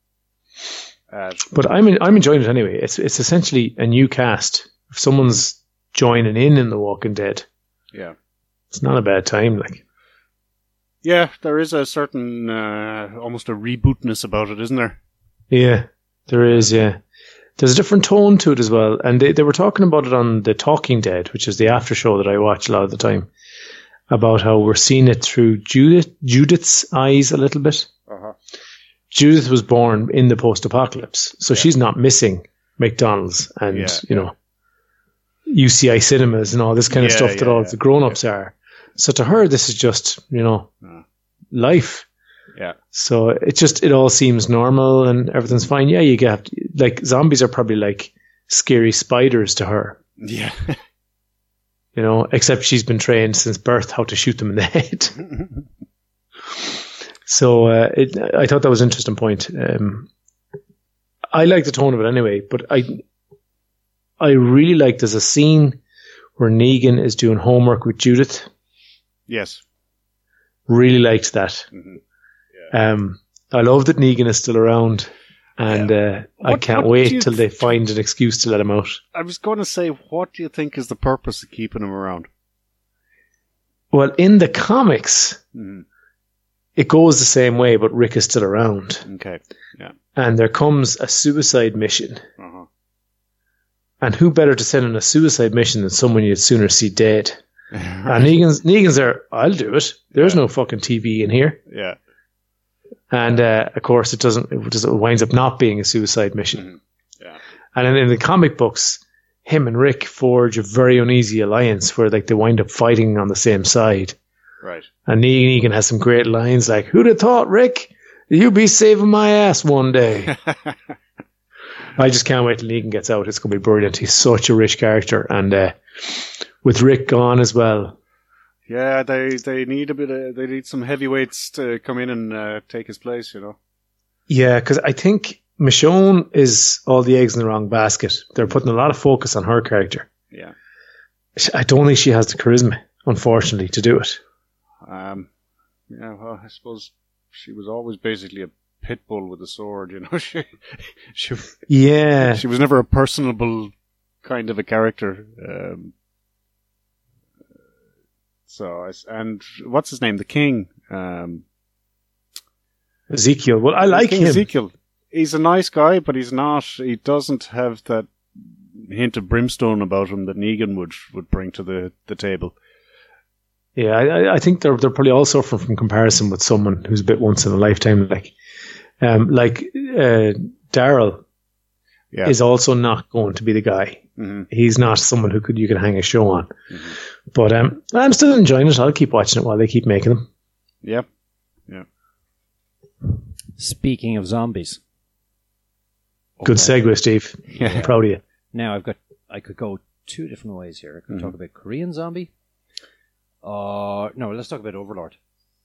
Uh, But I'm I'm enjoying it anyway. It's it's essentially a new cast. If someone's joining in in The Walking Dead, yeah. it's not a bad time. Like, Yeah, there is a certain, uh, almost a rebootness about it, isn't there? yeah, there is. Yeah, there's a different tone to it as well. And they they were talking about it on The Talking Dead, which is the after show that I watch a lot of the time, about how we're seeing it through Judith Judith's eyes a little bit. Uh-huh. Judith was born in the post-apocalypse, so she's not missing McDonald's and Yeah, you know U C I cinemas and all this kind of Yeah, stuff that yeah, all yeah. the grown-ups are. So to her, this is just you know Uh. life. Yeah. So it just it all seems normal and everything's fine. Yeah, you get like zombies are probably like scary spiders to her, Yeah. you know. Except she's been trained since birth how to shoot them in the head. So uh, it, I thought that was an interesting point. Um, I like the tone of it anyway, but I I really like there's a scene where Negan is doing homework with Judith. Yes. Really liked that. Mhm. Um, I love that Negan is still around, and uh, I What- can't what do wait you till they find an excuse to let him out. I was going to say, what do you think is the purpose of keeping him around? Well, in the comics, Mhm. it goes the same way, but Rick is still around, Okay. Yeah. and there comes a suicide mission. Uh-huh. And who better to send on a suicide mission than someone you'd sooner see dead? And Negan's, Negan's there, I'll do it. There's Yeah. no fucking T V in here. Yeah. And uh, of course, it doesn't, it just winds up not being a suicide mission. Mhm. Yeah. And in, in the comic books, him and Rick forge a very uneasy alliance where like they wind up fighting on the same side. Right. And Negan has some great lines like, "Who'd have thought, Rick? You'll be saving my ass one day." I just can't wait till Negan gets out. It's going to be brilliant. He's such a rich character. And uh, with Rick gone as well. Yeah, they, they need a bit of, they need some heavyweights to come in and uh, take his place, you know. Yeah, because I think Michonne is all the eggs in the wrong basket. They're putting a lot of focus on her character. Yeah. I don't think she has the charisma, unfortunately, to do it. Um, yeah, well, I suppose she was always basically a pit bull with a sword, you know. she, she, Yeah. she was never a personable kind of a character. Um, so, I, and what's his name? The King. Um, Ezekiel. Well, I like King him. Ezekiel. He's a nice guy, but he's not. He doesn't have that hint of brimstone about him that Negan would would bring to the, the table. Yeah, I, I think they're they're probably all suffering from comparison with someone who's a bit once in a lifetime. Like, um, like uh, Daryl Yeah. is also not going to be the guy. Mm-hmm. He's not someone who could you can hang a show on. Mm-hmm. But um, I'm still enjoying it. I'll keep watching it while they keep making them. Yep. Yeah. Speaking of zombies, Good Okay. segue, Steve. Yeah. I'm proud of you. now I've got I could go two different ways here. I could Mhm. talk about Korean zombie. Uh no, let's talk about Overlord.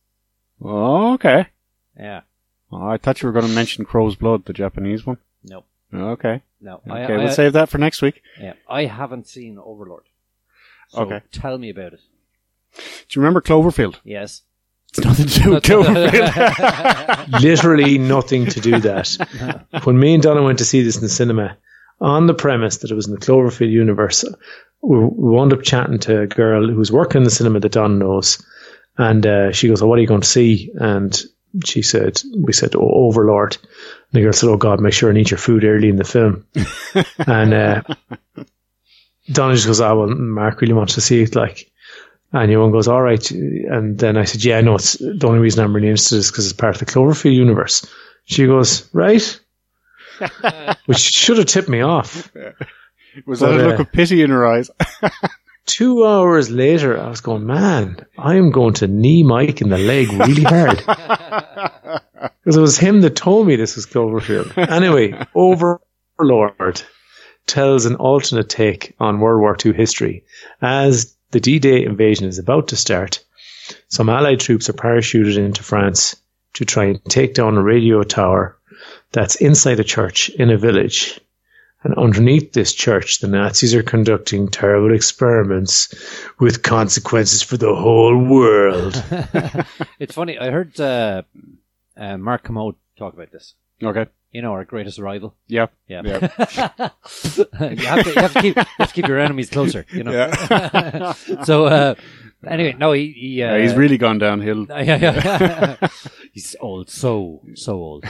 Oh, okay. Yeah. Oh, I thought you were going to mention Crow's Blood, the Japanese one. No. Okay. No. Okay, I, I, we'll save that for next week. Yeah. I haven't seen Overlord. So Okay. tell me about it. Do you remember Cloverfield? Yes. It's nothing to do with Cloverfield. Literally nothing to do that. When me and Donna went to see this in the cinema, on the premise that it was in the Cloverfield universe, we, we wound up chatting to a girl who was working in the cinema that Don knows. And uh, she goes, "Oh, what are you going to see?" And she said, we said, "Oh, Overlord." And the girl said, "Oh God, make sure and eat your food early in the film." And uh, Donna just goes, "Oh, well, Mark really wants to see it." Like, and Johan goes, "All right." And then I said, "Yeah, no, it's the only reason I'm really interested is because it's part of the Cloverfield universe." She goes, "Right," which should have tipped me off. Was But, that a look uh, of pity in her eyes? Two hours later, I was going, "Man, I'm going to knee Mike in the leg really hard." Because it was him that told me this was Cloverfield. Anyway, Overlord tells an alternate take on World War Two history. As the D-Day invasion is about to start, some Allied troops are parachuted into France to try and take down a radio tower that's inside a church in a village. And underneath this church, the Nazis are conducting terrible experiments with consequences for the whole world. It's funny. I heard uh, uh, Mark Commode talk about this. Okay. You know, our greatest rival. Yeah. Yeah. Yeah. you, have to, you, have to keep, you have to keep your enemies closer. You know. Yeah. So uh, anyway, no, he, he uh, Yeah, he's really gone downhill. yeah, yeah. He's old, so so old.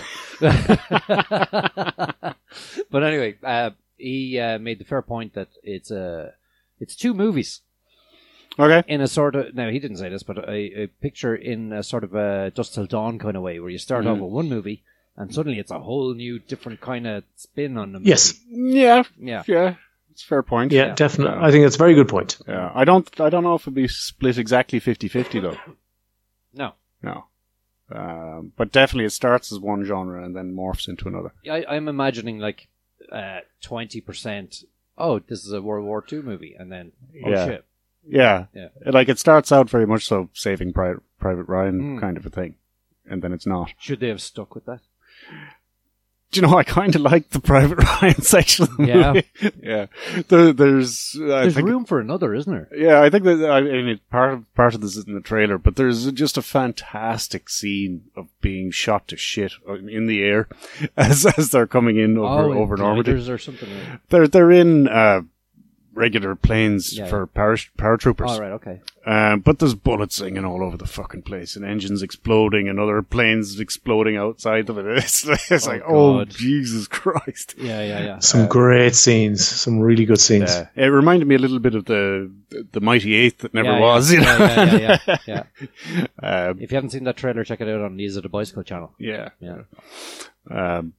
But anyway, uh, he uh, made the fair point that it's uh, it's two movies Okay. in a sort of. Now he didn't say this, but a, a picture in a sort of a Dusk Till Dawn kind of way, where you start Mhm. off with one movie and suddenly it's a whole new, different kind of spin on the movie. Yes. Yeah. Yeah. Yeah. It's a fair point. Yeah, Yeah. definitely. Yeah. I think it's a very good point. Yeah. I don't. I don't know if it'd be split exactly fifty-fifty though. No. No. Um, but definitely, it starts as one genre and then morphs into another. I, I'm imagining like uh, twenty percent. Oh, this is a World War Two movie, and then oh Yeah. shit, Yeah. Yeah. Like it starts out very much so Saving Pri- Private Ryan Mm. kind of a thing, and then it's not. should they have stuck with that? Do you know? I kind of like the Private Ryan section. Of the Yeah. movie. Yeah. There, there's. I There's think, room for another, isn't there? Yeah, I think that I mean it, part of part of this is in the trailer, but there's just a fantastic scene of being shot to shit in the air as as they're coming in over oh, over Normandy. gliders or something. Like They're they're in uh, regular planes Yeah, for parash- paratroopers. All right, okay. Um, but there's bullets singing all over the fucking place, and engines exploding, and other planes exploding outside of it. It's, it's Oh, like, oh God. Jesus Christ! Yeah, yeah, yeah. Some great scenes, some really good scenes. Yeah, it reminded me a little bit of the the Mighty Eight that never Yeah, yeah. was. You know? Yeah, yeah, yeah, yeah, yeah. um, If you haven't seen that trailer, check it out on These Are the Bicycle channel. yeah, Yeah. Um,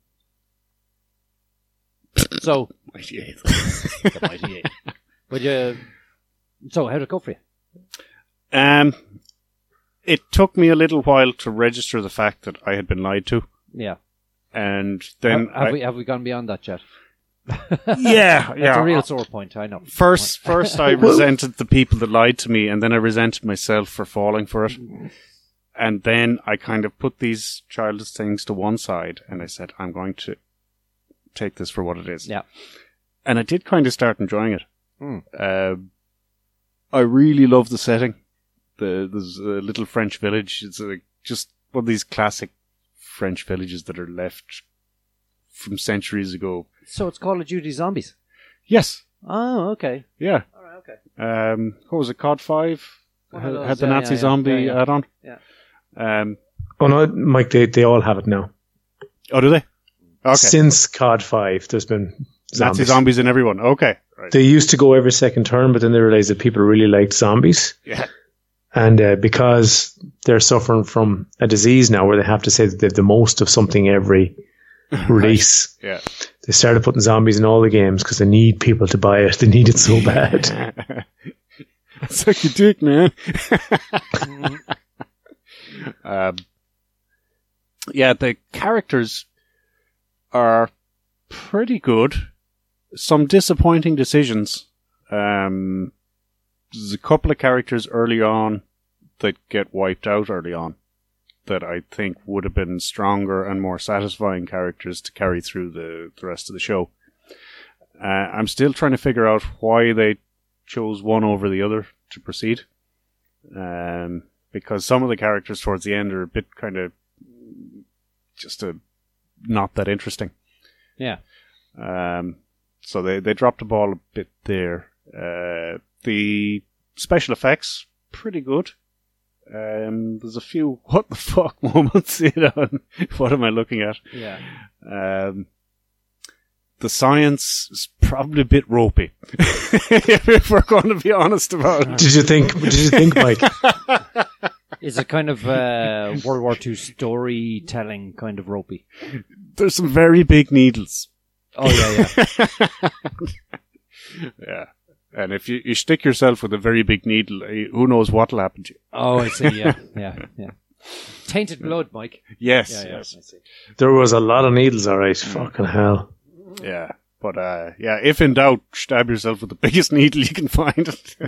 So, Mighty Eight. the Mighty Eight. But uh, so how did it go for you? um, it took me a little while to register the fact that I had been lied to. Yeah. And then... Have, have I, we have we gone beyond that yet? yeah, yeah. It's a real sore point, I know. First, first I resented the people that lied to me, and then I resented myself for falling for it. And then I kind of put these childish things to one side, and I said, I'm going to take this for what it is. Yeah. And I did kind of start enjoying it. Mm. Uh, I really love the setting. The There's a little French village. It's like just one of these classic French villages that are left from centuries ago. So it's Call of Duty Zombies? Yes. Oh, okay. Yeah. All right, okay. Um, what was it, C O D five? One Had, of those, had the yeah, Nazi yeah, zombie yeah, yeah. add-on? Yeah. Um, Oh no, Mike, they, they all have it now. oh, do they? Okay. Since C O D five, there's been zombies. Nazi zombies in everyone. Okay. Right. They used to go every second turn, but then they realized that people really liked zombies. Yeah. And uh, because they're suffering from a disease now where they have to say that they have the most of something every release, Yeah. they started putting zombies in all the games because they need people to buy it. They need it so bad. Suck your dick, man. um, yeah, the characters are pretty good. Some disappointing decisions. Um, there's a couple of characters early on that get wiped out early on that I think would have been stronger and more satisfying characters to carry through the, the rest of the show. Uh, I'm still trying to figure out why they chose one over the other to proceed. Um, because some of the characters towards the end are a bit kind of just a, not that interesting. Yeah. Um, so they, they dropped the ball a bit there. Uh, the special effects, pretty good. Um, there's a few what the fuck moments, you know, what am I looking at? Yeah. Um, the science is probably a bit ropey, if we're going to be honest about it. Did you think? Did you think, Mike? Is it kind of uh, World War Two storytelling kind of ropey? There's some very big needles. Oh, yeah, yeah. Yeah. And if you, you stick yourself with a very big needle, eh, who knows what'll happen to you? Oh, I see, yeah, yeah, yeah. Tainted blood, Mike. Yes, Yeah, yeah, yes. I see. There was a lot of needles, all right. Fucking hell. Yeah. But, uh, yeah, if in doubt, stab yourself with the biggest needle you can find.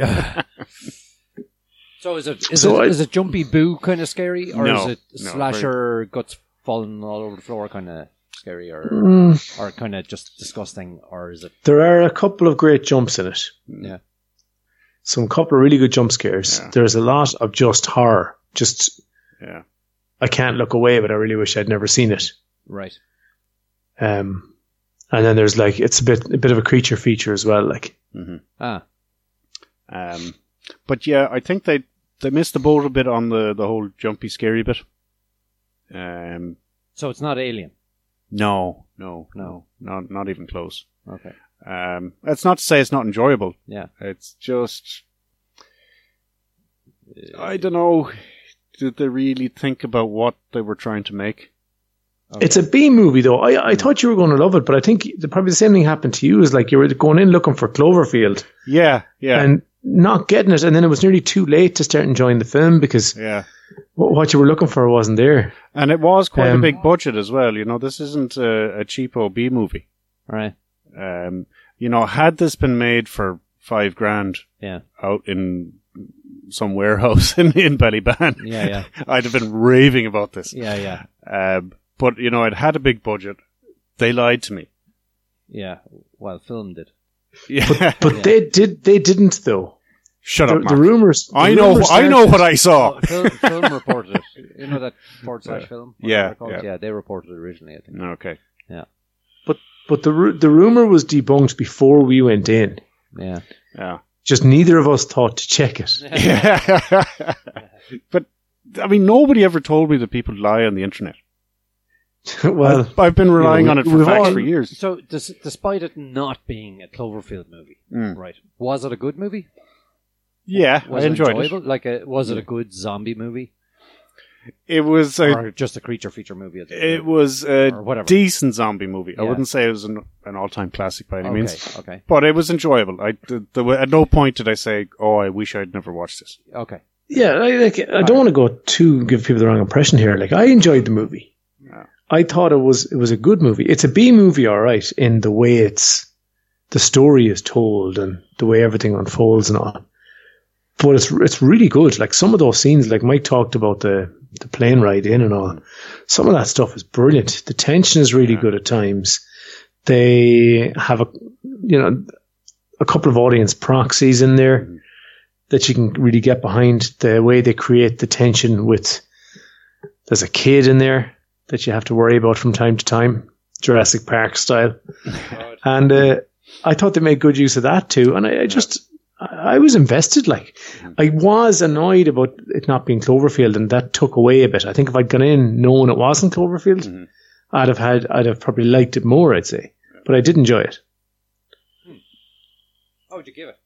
So is it is, So it, I- is it jumpy boo kind of scary, or No, is it no, slasher guts falling all over the floor kind of scary, or Mm, or kind of just disgusting, or is it? there are a couple of great jumps in it. Yeah. Some couple of really good jump scares. Yeah. There's a lot of just horror. Just, Yeah. I can't look away, but I really wish I'd never seen it. Right. Um, and then there's like, it's a bit, a bit of a creature feature as well. Like, Mm-hmm. Ah. Um, but yeah, I think they they missed the boat a bit on the, the whole jumpy, scary bit. Um, So it's not Alien. no, no, No. no, not not even close. Okay. Um, that's not to say it's not enjoyable. Yeah. It's just, I don't know. Did they really think about what they were trying to make? Okay. it's a B movie though. I, I thought you were going to love it, but I think the, probably the same thing happened to you. Is like you were going in looking for Cloverfield Yeah, yeah, and not getting it. And then it was nearly too late to start enjoying the film because yeah. what, what you were looking for wasn't there. And it was quite Um, a big budget as well. You know, this isn't a, a cheapo B movie. Right. Um, you know, had this been made for five grand Yeah. out in some warehouse in, in Ballyban, Yeah. Yeah. I'd have been raving about this. Yeah. Yeah. Um, but, you know, it had a big budget. They lied to me. Yeah. Well, film did. Yeah. But Yeah. they did. They didn't though. Shut The, up, the Mark. rumors. the I know, rumors I know started- what I saw. Oh, film, film reported it. You know that forward slash film? What Yeah, they're called? yeah. Yeah, they reported it originally, I think. Okay. But but the ru- the rumor was debunked before we went in. Yeah. Yeah. Just neither of us thought to check it. Yeah. But, I mean, nobody ever told me that people lie on the internet. Well, I've, I've been relying you know, on it for we've facts all- for years. So, des- despite it not being a Cloverfield movie, Mm. right? Was it a good movie? Yeah, Was I it enjoyed enjoyable? it. Like, a, was it a good zombie movie, It was a, or just a creature feature movie? At the it time? was a Or whatever. decent zombie movie. I Yeah. wouldn't say it was an, an all-time classic by any okay. means, Okay. but it was enjoyable. I th- there were, at no point did I say, "Oh, I wish I'd never watched this." Okay. yeah, I, like, I don't want to go too give people the wrong impression here. Like, I enjoyed the movie. Yeah. I thought it was it was a good movie. It's a B movie, all right, in the way it's the story is told and the way everything unfolds and all. But it's it's really good. Like some of those scenes, like Mike talked about the, the plane ride in and all. Some of that stuff is brilliant. The tension is really Yeah. good at times. They have a you know a couple of audience proxies in there mm-hmm. that you can really get behind. The way they create the tension with there's a kid in there that you have to worry about from time to time, Jurassic Park style. and uh, I thought they made good use of that too. And I, I just. I was invested, like, mm-hmm. I was annoyed about it not being Cloverfield, and that took away a bit. I think if I'd gone in knowing it wasn't Cloverfield, mm-hmm. I'd have had, I'd have probably liked it more, I'd say. But I did enjoy it. Hmm. How would you give it?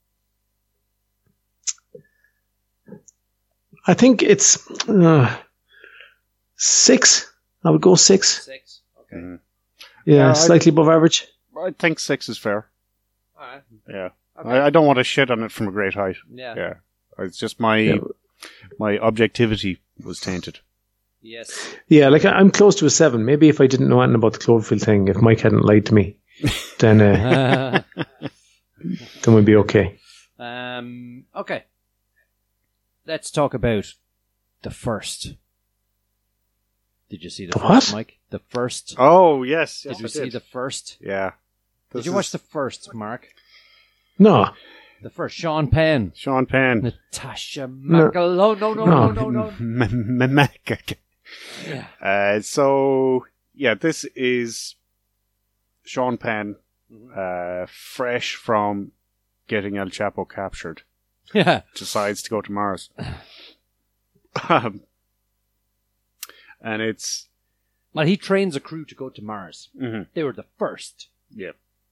I think it's uh, six. I would go six. Six, okay. Mm-hmm. Yeah, yeah slightly I, above average. I think six is fair. All right. Yeah. Okay. I, I don't want to shit on it from a great height. Yeah. Yeah. It's just my yeah. my objectivity was tainted. Yes. Yeah, like I, I'm close to a seven. Maybe if I didn't know anything about the Cloverfield thing, if Mike hadn't lied to me, then uh, then we'd be okay. Um. Okay. Let's talk about the first. Did you see the, the first, what? Mike? The first. Oh yes, yes did you I see did. the first? Yeah. Did This you is watch the first, Mark? No. The first, Sean Penn. Sean Penn. Natasha McElhone. No, no, no, no, no. no. Yeah. Uh, so, yeah, this is Sean Penn, uh, fresh from getting El Chapo captured. Yeah. Decides to go to Mars. um, and it's... Well, he trains a crew to go to Mars. Mm-hmm. They were the first. Yeah.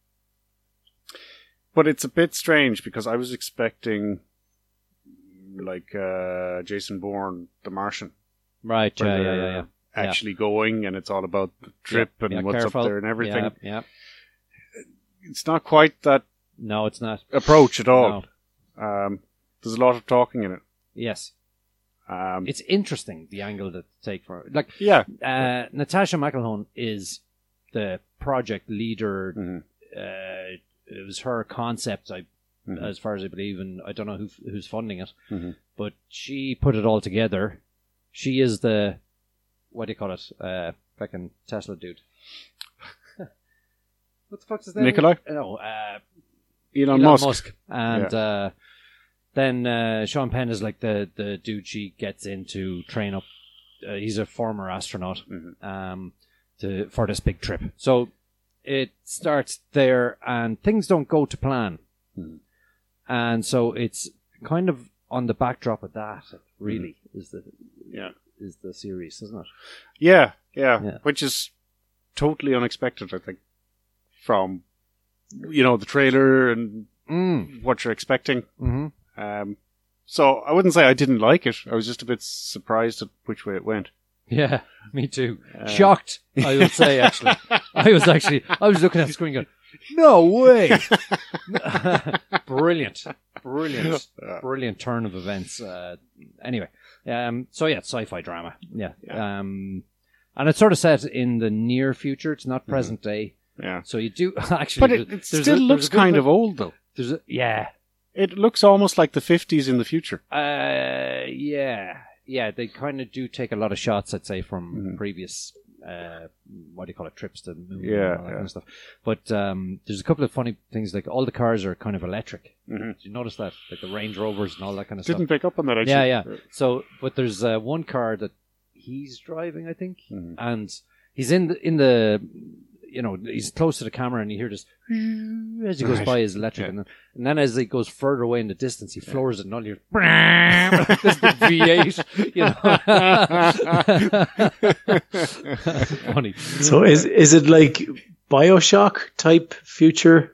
But it's a bit strange because I was expecting like uh, Jason Bourne, The Martian. Right, yeah, yeah, yeah, yeah. Actually yeah. going and it's all about the trip yeah, and yeah, what's careful. up there and everything. Yeah, yeah. It's not quite that No, it's not. approach at all. No. Um, there's a lot of talking in it. Yes. Um, it's interesting, the angle that they take for it. Like, yeah. Uh, Natasha McElhone is the project leader. Mm-hmm. Uh, it was her concept, I, mm-hmm. as far as I believe, and I don't know who, who's funding it, mm-hmm. but she put it all together. She is the, what do you call it, uh, fucking Tesla dude. What the fuck's his name? Nikolai? No, uh, Elon, Elon Musk. Musk. And yeah. uh, then uh, Sean Penn is like the, the dude she gets in to train up. Uh, he's a former astronaut mm-hmm. um, to for this big trip. So it starts there, and things don't go to plan. Mm-hmm. And so it's kind of on the backdrop of that, really, mm-hmm. is the yeah is the series, isn't it? Yeah, yeah, yeah. Which is totally unexpected, I think, from you know the trailer and mm. what you're expecting. Mm-hmm. Um, so I wouldn't say I didn't like it. I was just a bit surprised at which way it went. Yeah, me too. Um, Shocked, I would say, actually. I was actually, I was looking at the screen going, no way! Brilliant. Brilliant. Brilliant turn of events. Uh, anyway, um, so yeah, sci-fi drama. Yeah. yeah. Um, and it's sort of set in the near future. It's not present mm-hmm. day. Yeah. So you do, actually... But it, it still a, looks kind bit, of old, though. There's a, yeah. It looks almost like the fifties in the future. Uh, yeah. Yeah, they kind of do take a lot of shots, I'd say, from mm-hmm. previous, uh, what do you call it, trips to the moon yeah, and all that yeah. kind of stuff. But um, there's a couple of funny things, like all the cars are kind of electric. Mm-hmm. Did you notice that? Like the Range Rovers and all that kind of Didn't stuff. pick up on that, actually. Yeah, yeah. So, but there's uh, one car that he's driving, I think, mm-hmm. and he's in the, in the, you know, he's close to the camera and you hear this as he goes right. by his electric. Yeah. And, then, and then as he goes further away in the distance, he floors yeah. it and all you hear, this is the V eight, you know. Funny. So is is it like Bioshock type future?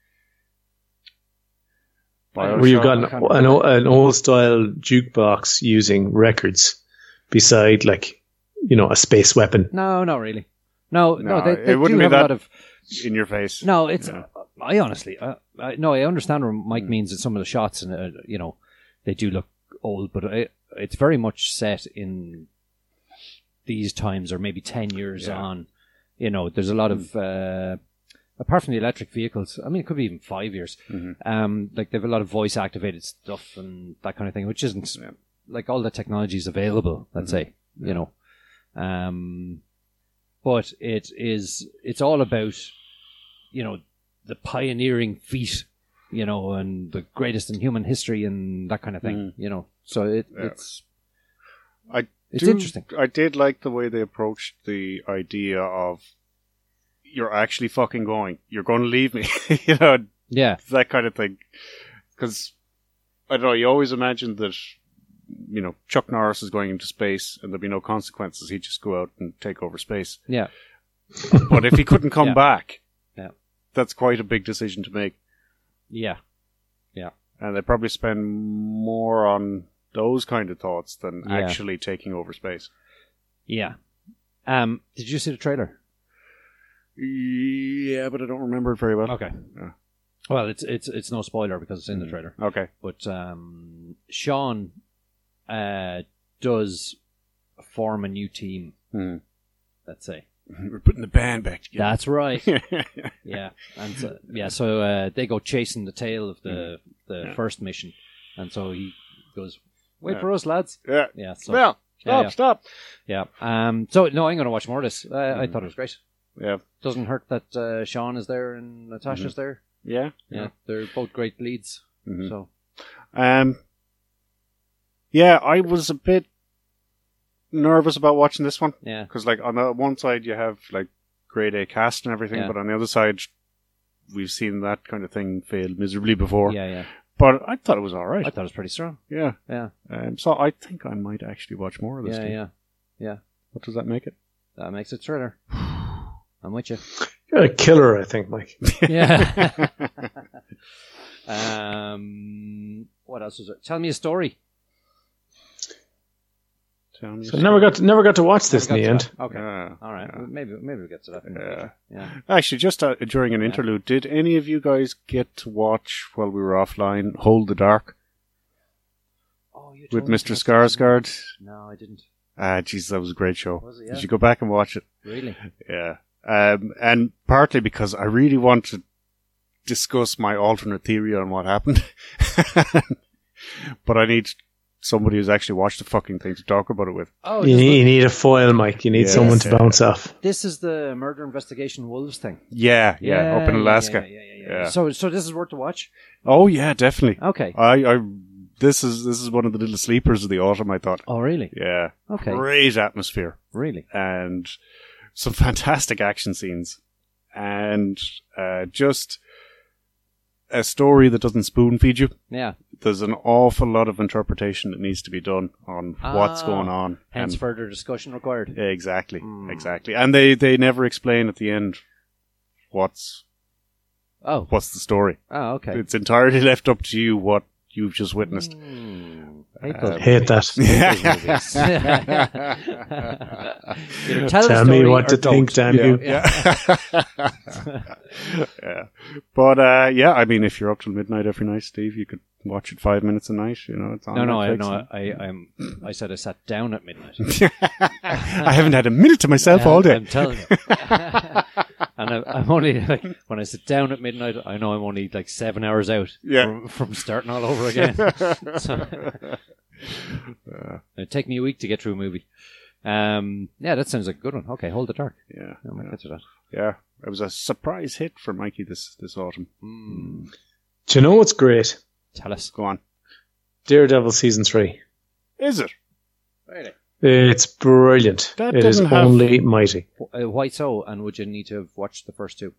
Bioshock, where you've got an, an, an old style jukebox using records beside, like, you know, a space weapon? No, not really. No, no, no they, they it wouldn't do be have that a lot of in your face. No, it's. Yeah. Uh, I honestly, uh, I, no, I understand what Mike mm. means. That some of the shots, and uh, you know, they do look old. But I, it's very much set in these times, or maybe ten years Yeah. on. You know, there's a lot of uh, apart from the electric vehicles. I mean, it could be even five years. Mm-hmm. Um, like they have a lot of voice activated stuff and that kind of thing, which isn't Yeah. like all the technology is available. Let's Mm-hmm. say, you know, um, but it is. It's all about, you know, the pioneering feat, you know, and the greatest in human history and that kind of thing. Mm. You know, so it, Yeah. it's I it's do- interesting. I did like the way they approached the idea of you're actually fucking going. You're going to leave me. You know, Yeah, that kind of thing. Because, I don't know, you always imagined that, you know, Chuck Norris is going into space and there'd be no consequences. He'd just go out and take over space. yeah, But if he couldn't come Yeah. back, Yeah. that's quite a big decision to make. yeah. And they probably spend more on those kind of thoughts than Yeah. actually taking over space. Yeah. Um, did you see the trailer? Yeah, but I don't remember it very well. Okay. Yeah. Well, it's it's it's no spoiler because it's in the Mm. trailer. Okay. But um, Sean uh, does form a new team. Hmm. Let's say We're putting the band back together. that's right. Yeah, and so, yeah, so uh, they go chasing the tail of the the Yeah. first mission, and so he goes, "Wait Yeah. for us, lads." yeah. Yeah. So Well, stop, yeah, stop. yeah. Um. So no, I'm going to watch more of this. Uh, I Mm. thought it was great. Yeah. Doesn't hurt that uh, Sean is there and Natasha's Mm-hmm. there. Yeah. Yeah, they're both great leads. Mhm. So Um, yeah, I was a bit nervous about watching this one. yeah, Because, like, on the one side, you have, like, grade A cast and everything, Yeah. but on the other side, we've seen that kind of thing fail miserably before. yeah, yeah. But I thought it was alright. I thought it was pretty strong. Yeah. Yeah, Um, so I think I might actually watch more of this. yeah, thing. yeah. Yeah, What does that make it? that makes it thriller. I'm with you. You're a killer, I think, Mike. Yeah. um, what else was it? Tell me a story. Tell me. So never got to, never got to watch this Got in the to end. that. Okay. Yeah. All right. Yeah. Well, maybe maybe we'll get to that. In the Yeah. future. Yeah. Actually, just uh, during an interlude, did any of you guys get to watch while we were offline Hold the Dark Oh, you with told me Mister to watch Skarsgård? this. No, I didn't. Ah, jeez, that was a great show. Was it? Did Yeah. you go back and watch it? Really? Yeah. Um, and partly because I really want to discuss my alternate theory on what happened. But I need somebody who's actually watched the fucking thing to talk about it with. Oh, You this, need, is you need a foil, Mike. You need Yes, someone to yeah. bounce off. the, this is the murder investigation wolves thing. Yeah, yeah, up in yeah, Alaska. Yeah, yeah, yeah, yeah. Yeah. So so this is worth to watch. Oh yeah, definitely. Okay. I, I, this is this is one of the little sleepers of the autumn. I thought. Oh, really? Yeah. Okay. Great atmosphere Really? and some fantastic action scenes, and uh, just a story that doesn't spoon feed you. Yeah. There's an awful lot of interpretation that needs to be done on what's Ah, going on. Hence, and, further discussion required. yeah, exactly, Hmm. exactly. And they, they never explain at the end what's Oh. what's the story. Oh, okay. It's entirely left up to you what you've just witnessed. Hmm. Hate Uh, those Hate movies. that. Hate those movies. Either tell, Tell the me story what or to don't. think, damn you. Yeah. Yeah. But uh, yeah, I mean, if you're up till midnight every night, Steve, you could watch it five minutes a night. You know, it's on No, no, I, Netflix. no. I, I'm. I said I sat down at midnight. I haven't had a minute to myself all day. I'm telling you. And I, I'm only like when I sit down at midnight, I know I'm only like seven hours out Yeah. from, from starting all over again. So, it'd take me a week to get through a movie. Um, yeah, that sounds like a good one. Okay, Hold the Dark. Yeah, I might yeah. get to that. Yeah. It was a surprise hit for Mikey this this autumn. Mm. Do you know what's great? Tell us. Go on. Daredevil season three. Is it? Really? It's brilliant. That It is didn't have- only mighty. Uh, why so? And would you need to have watched the first two?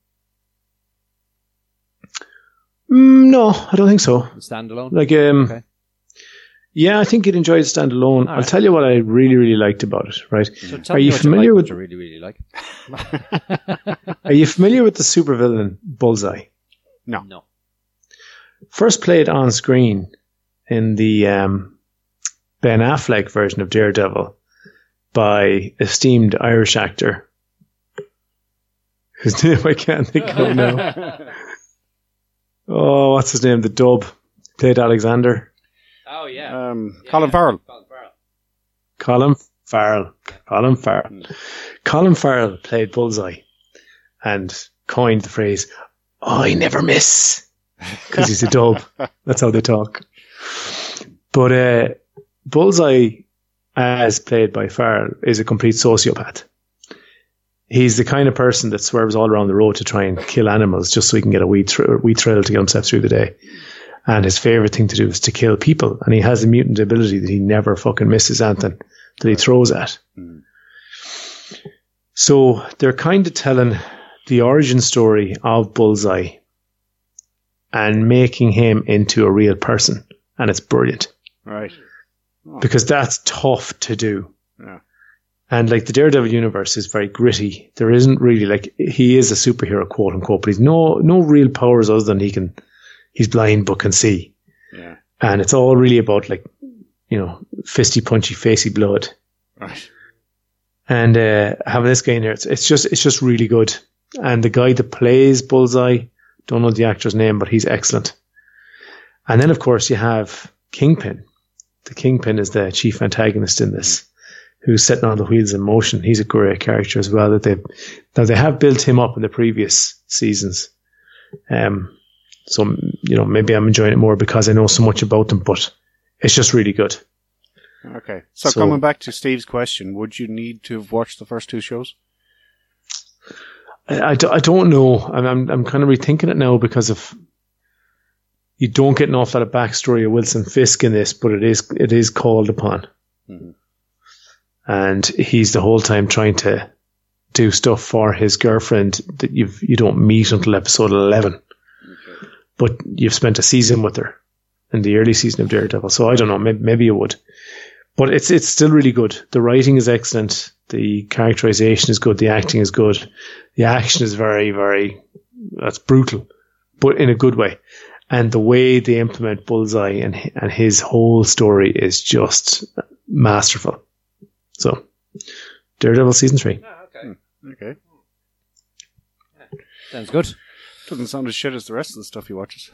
Mm, no, I don't think so. Standalone? Like, um, Okay. yeah, I think you'd enjoy it standalone. All I'll right. tell you what I really, really liked about it. Right? So tell Are me you what familiar you like, with- what you really, really like? Are you familiar with the supervillain Bullseye? No. No. First played on screen in the um, Ben Affleck version of Daredevil by esteemed Irish actor whose name I can't think of now. Oh, what's his name? The dub played Alexander. Oh, yeah. Um, Yeah, Colin yeah. Farrell. Colin Farrell. Colin Farrell. Colin Farrell. Mm. Colin Farrell played Bullseye and coined the phrase, I never miss, because he's a dub. That's how they talk. But uh, Bullseye, as played by Farrell, is a complete sociopath. He's the kind of person that swerves all around the road to try and kill animals just so he can get a wee, thr- wee thrill to get himself through the day. And his favourite thing to do is to kill people. And he has a mutant ability that he never fucking misses anything that he throws at. Mm. So they're kind of telling the origin story of Bullseye and making him into a real person. And it's brilliant. Right. Oh. Because that's tough to do. Yeah. And like the Daredevil universe is very gritty. There isn't really like, he is a superhero, quote unquote, but he's no, no real powers other than he can, he's blind but can see. Yeah. And it's all really about like, you know, fisty, punchy, facey blood. Right. And uh, having this guy in there, it's, it's just, it's just really good. And the guy that plays Bullseye, don't know the actor's name, but he's excellent. And then of course you have Kingpin. The Kingpin is the chief antagonist in this, who's setting all the wheels in motion. He's a great character as well. That they now they have built him up in the previous seasons. Um, so you know maybe I'm enjoying it more because I know so much about them, but it's just really good. Okay, so, so coming back to Steve's question, would you need to have watched the first two shows? I, I, I don't know. I'm, I'm I'm kind of rethinking it now because of you don't get an awful lot of backstory of Wilson Fisk in this, but it is it is called upon. Mm-hmm. And he's the whole time trying to do stuff for his girlfriend that you've, you don't meet until episode eleven. Okay. But you've spent a season with her in the early season of Daredevil. So I don't know, maybe, maybe you would. But it's it's still really good. The writing is excellent. The characterization is good. The acting is good. The action is very, very, that's brutal, but in a good way. And the way they implement Bullseye and and his whole story is just masterful. So, Daredevil season three. Oh, okay. Okay. Yeah. Sounds good. Doesn't sound as shit as the rest of the stuff he watches.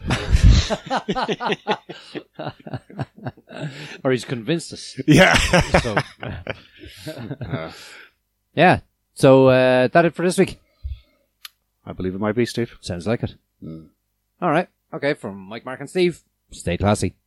Or he's convinced us. Yeah. So, uh, yeah. So, uh, that it for this week? I believe it might be, Steve. Sounds like it. Mm. All right. Okay. From Mike, Mark, and Steve, stay classy.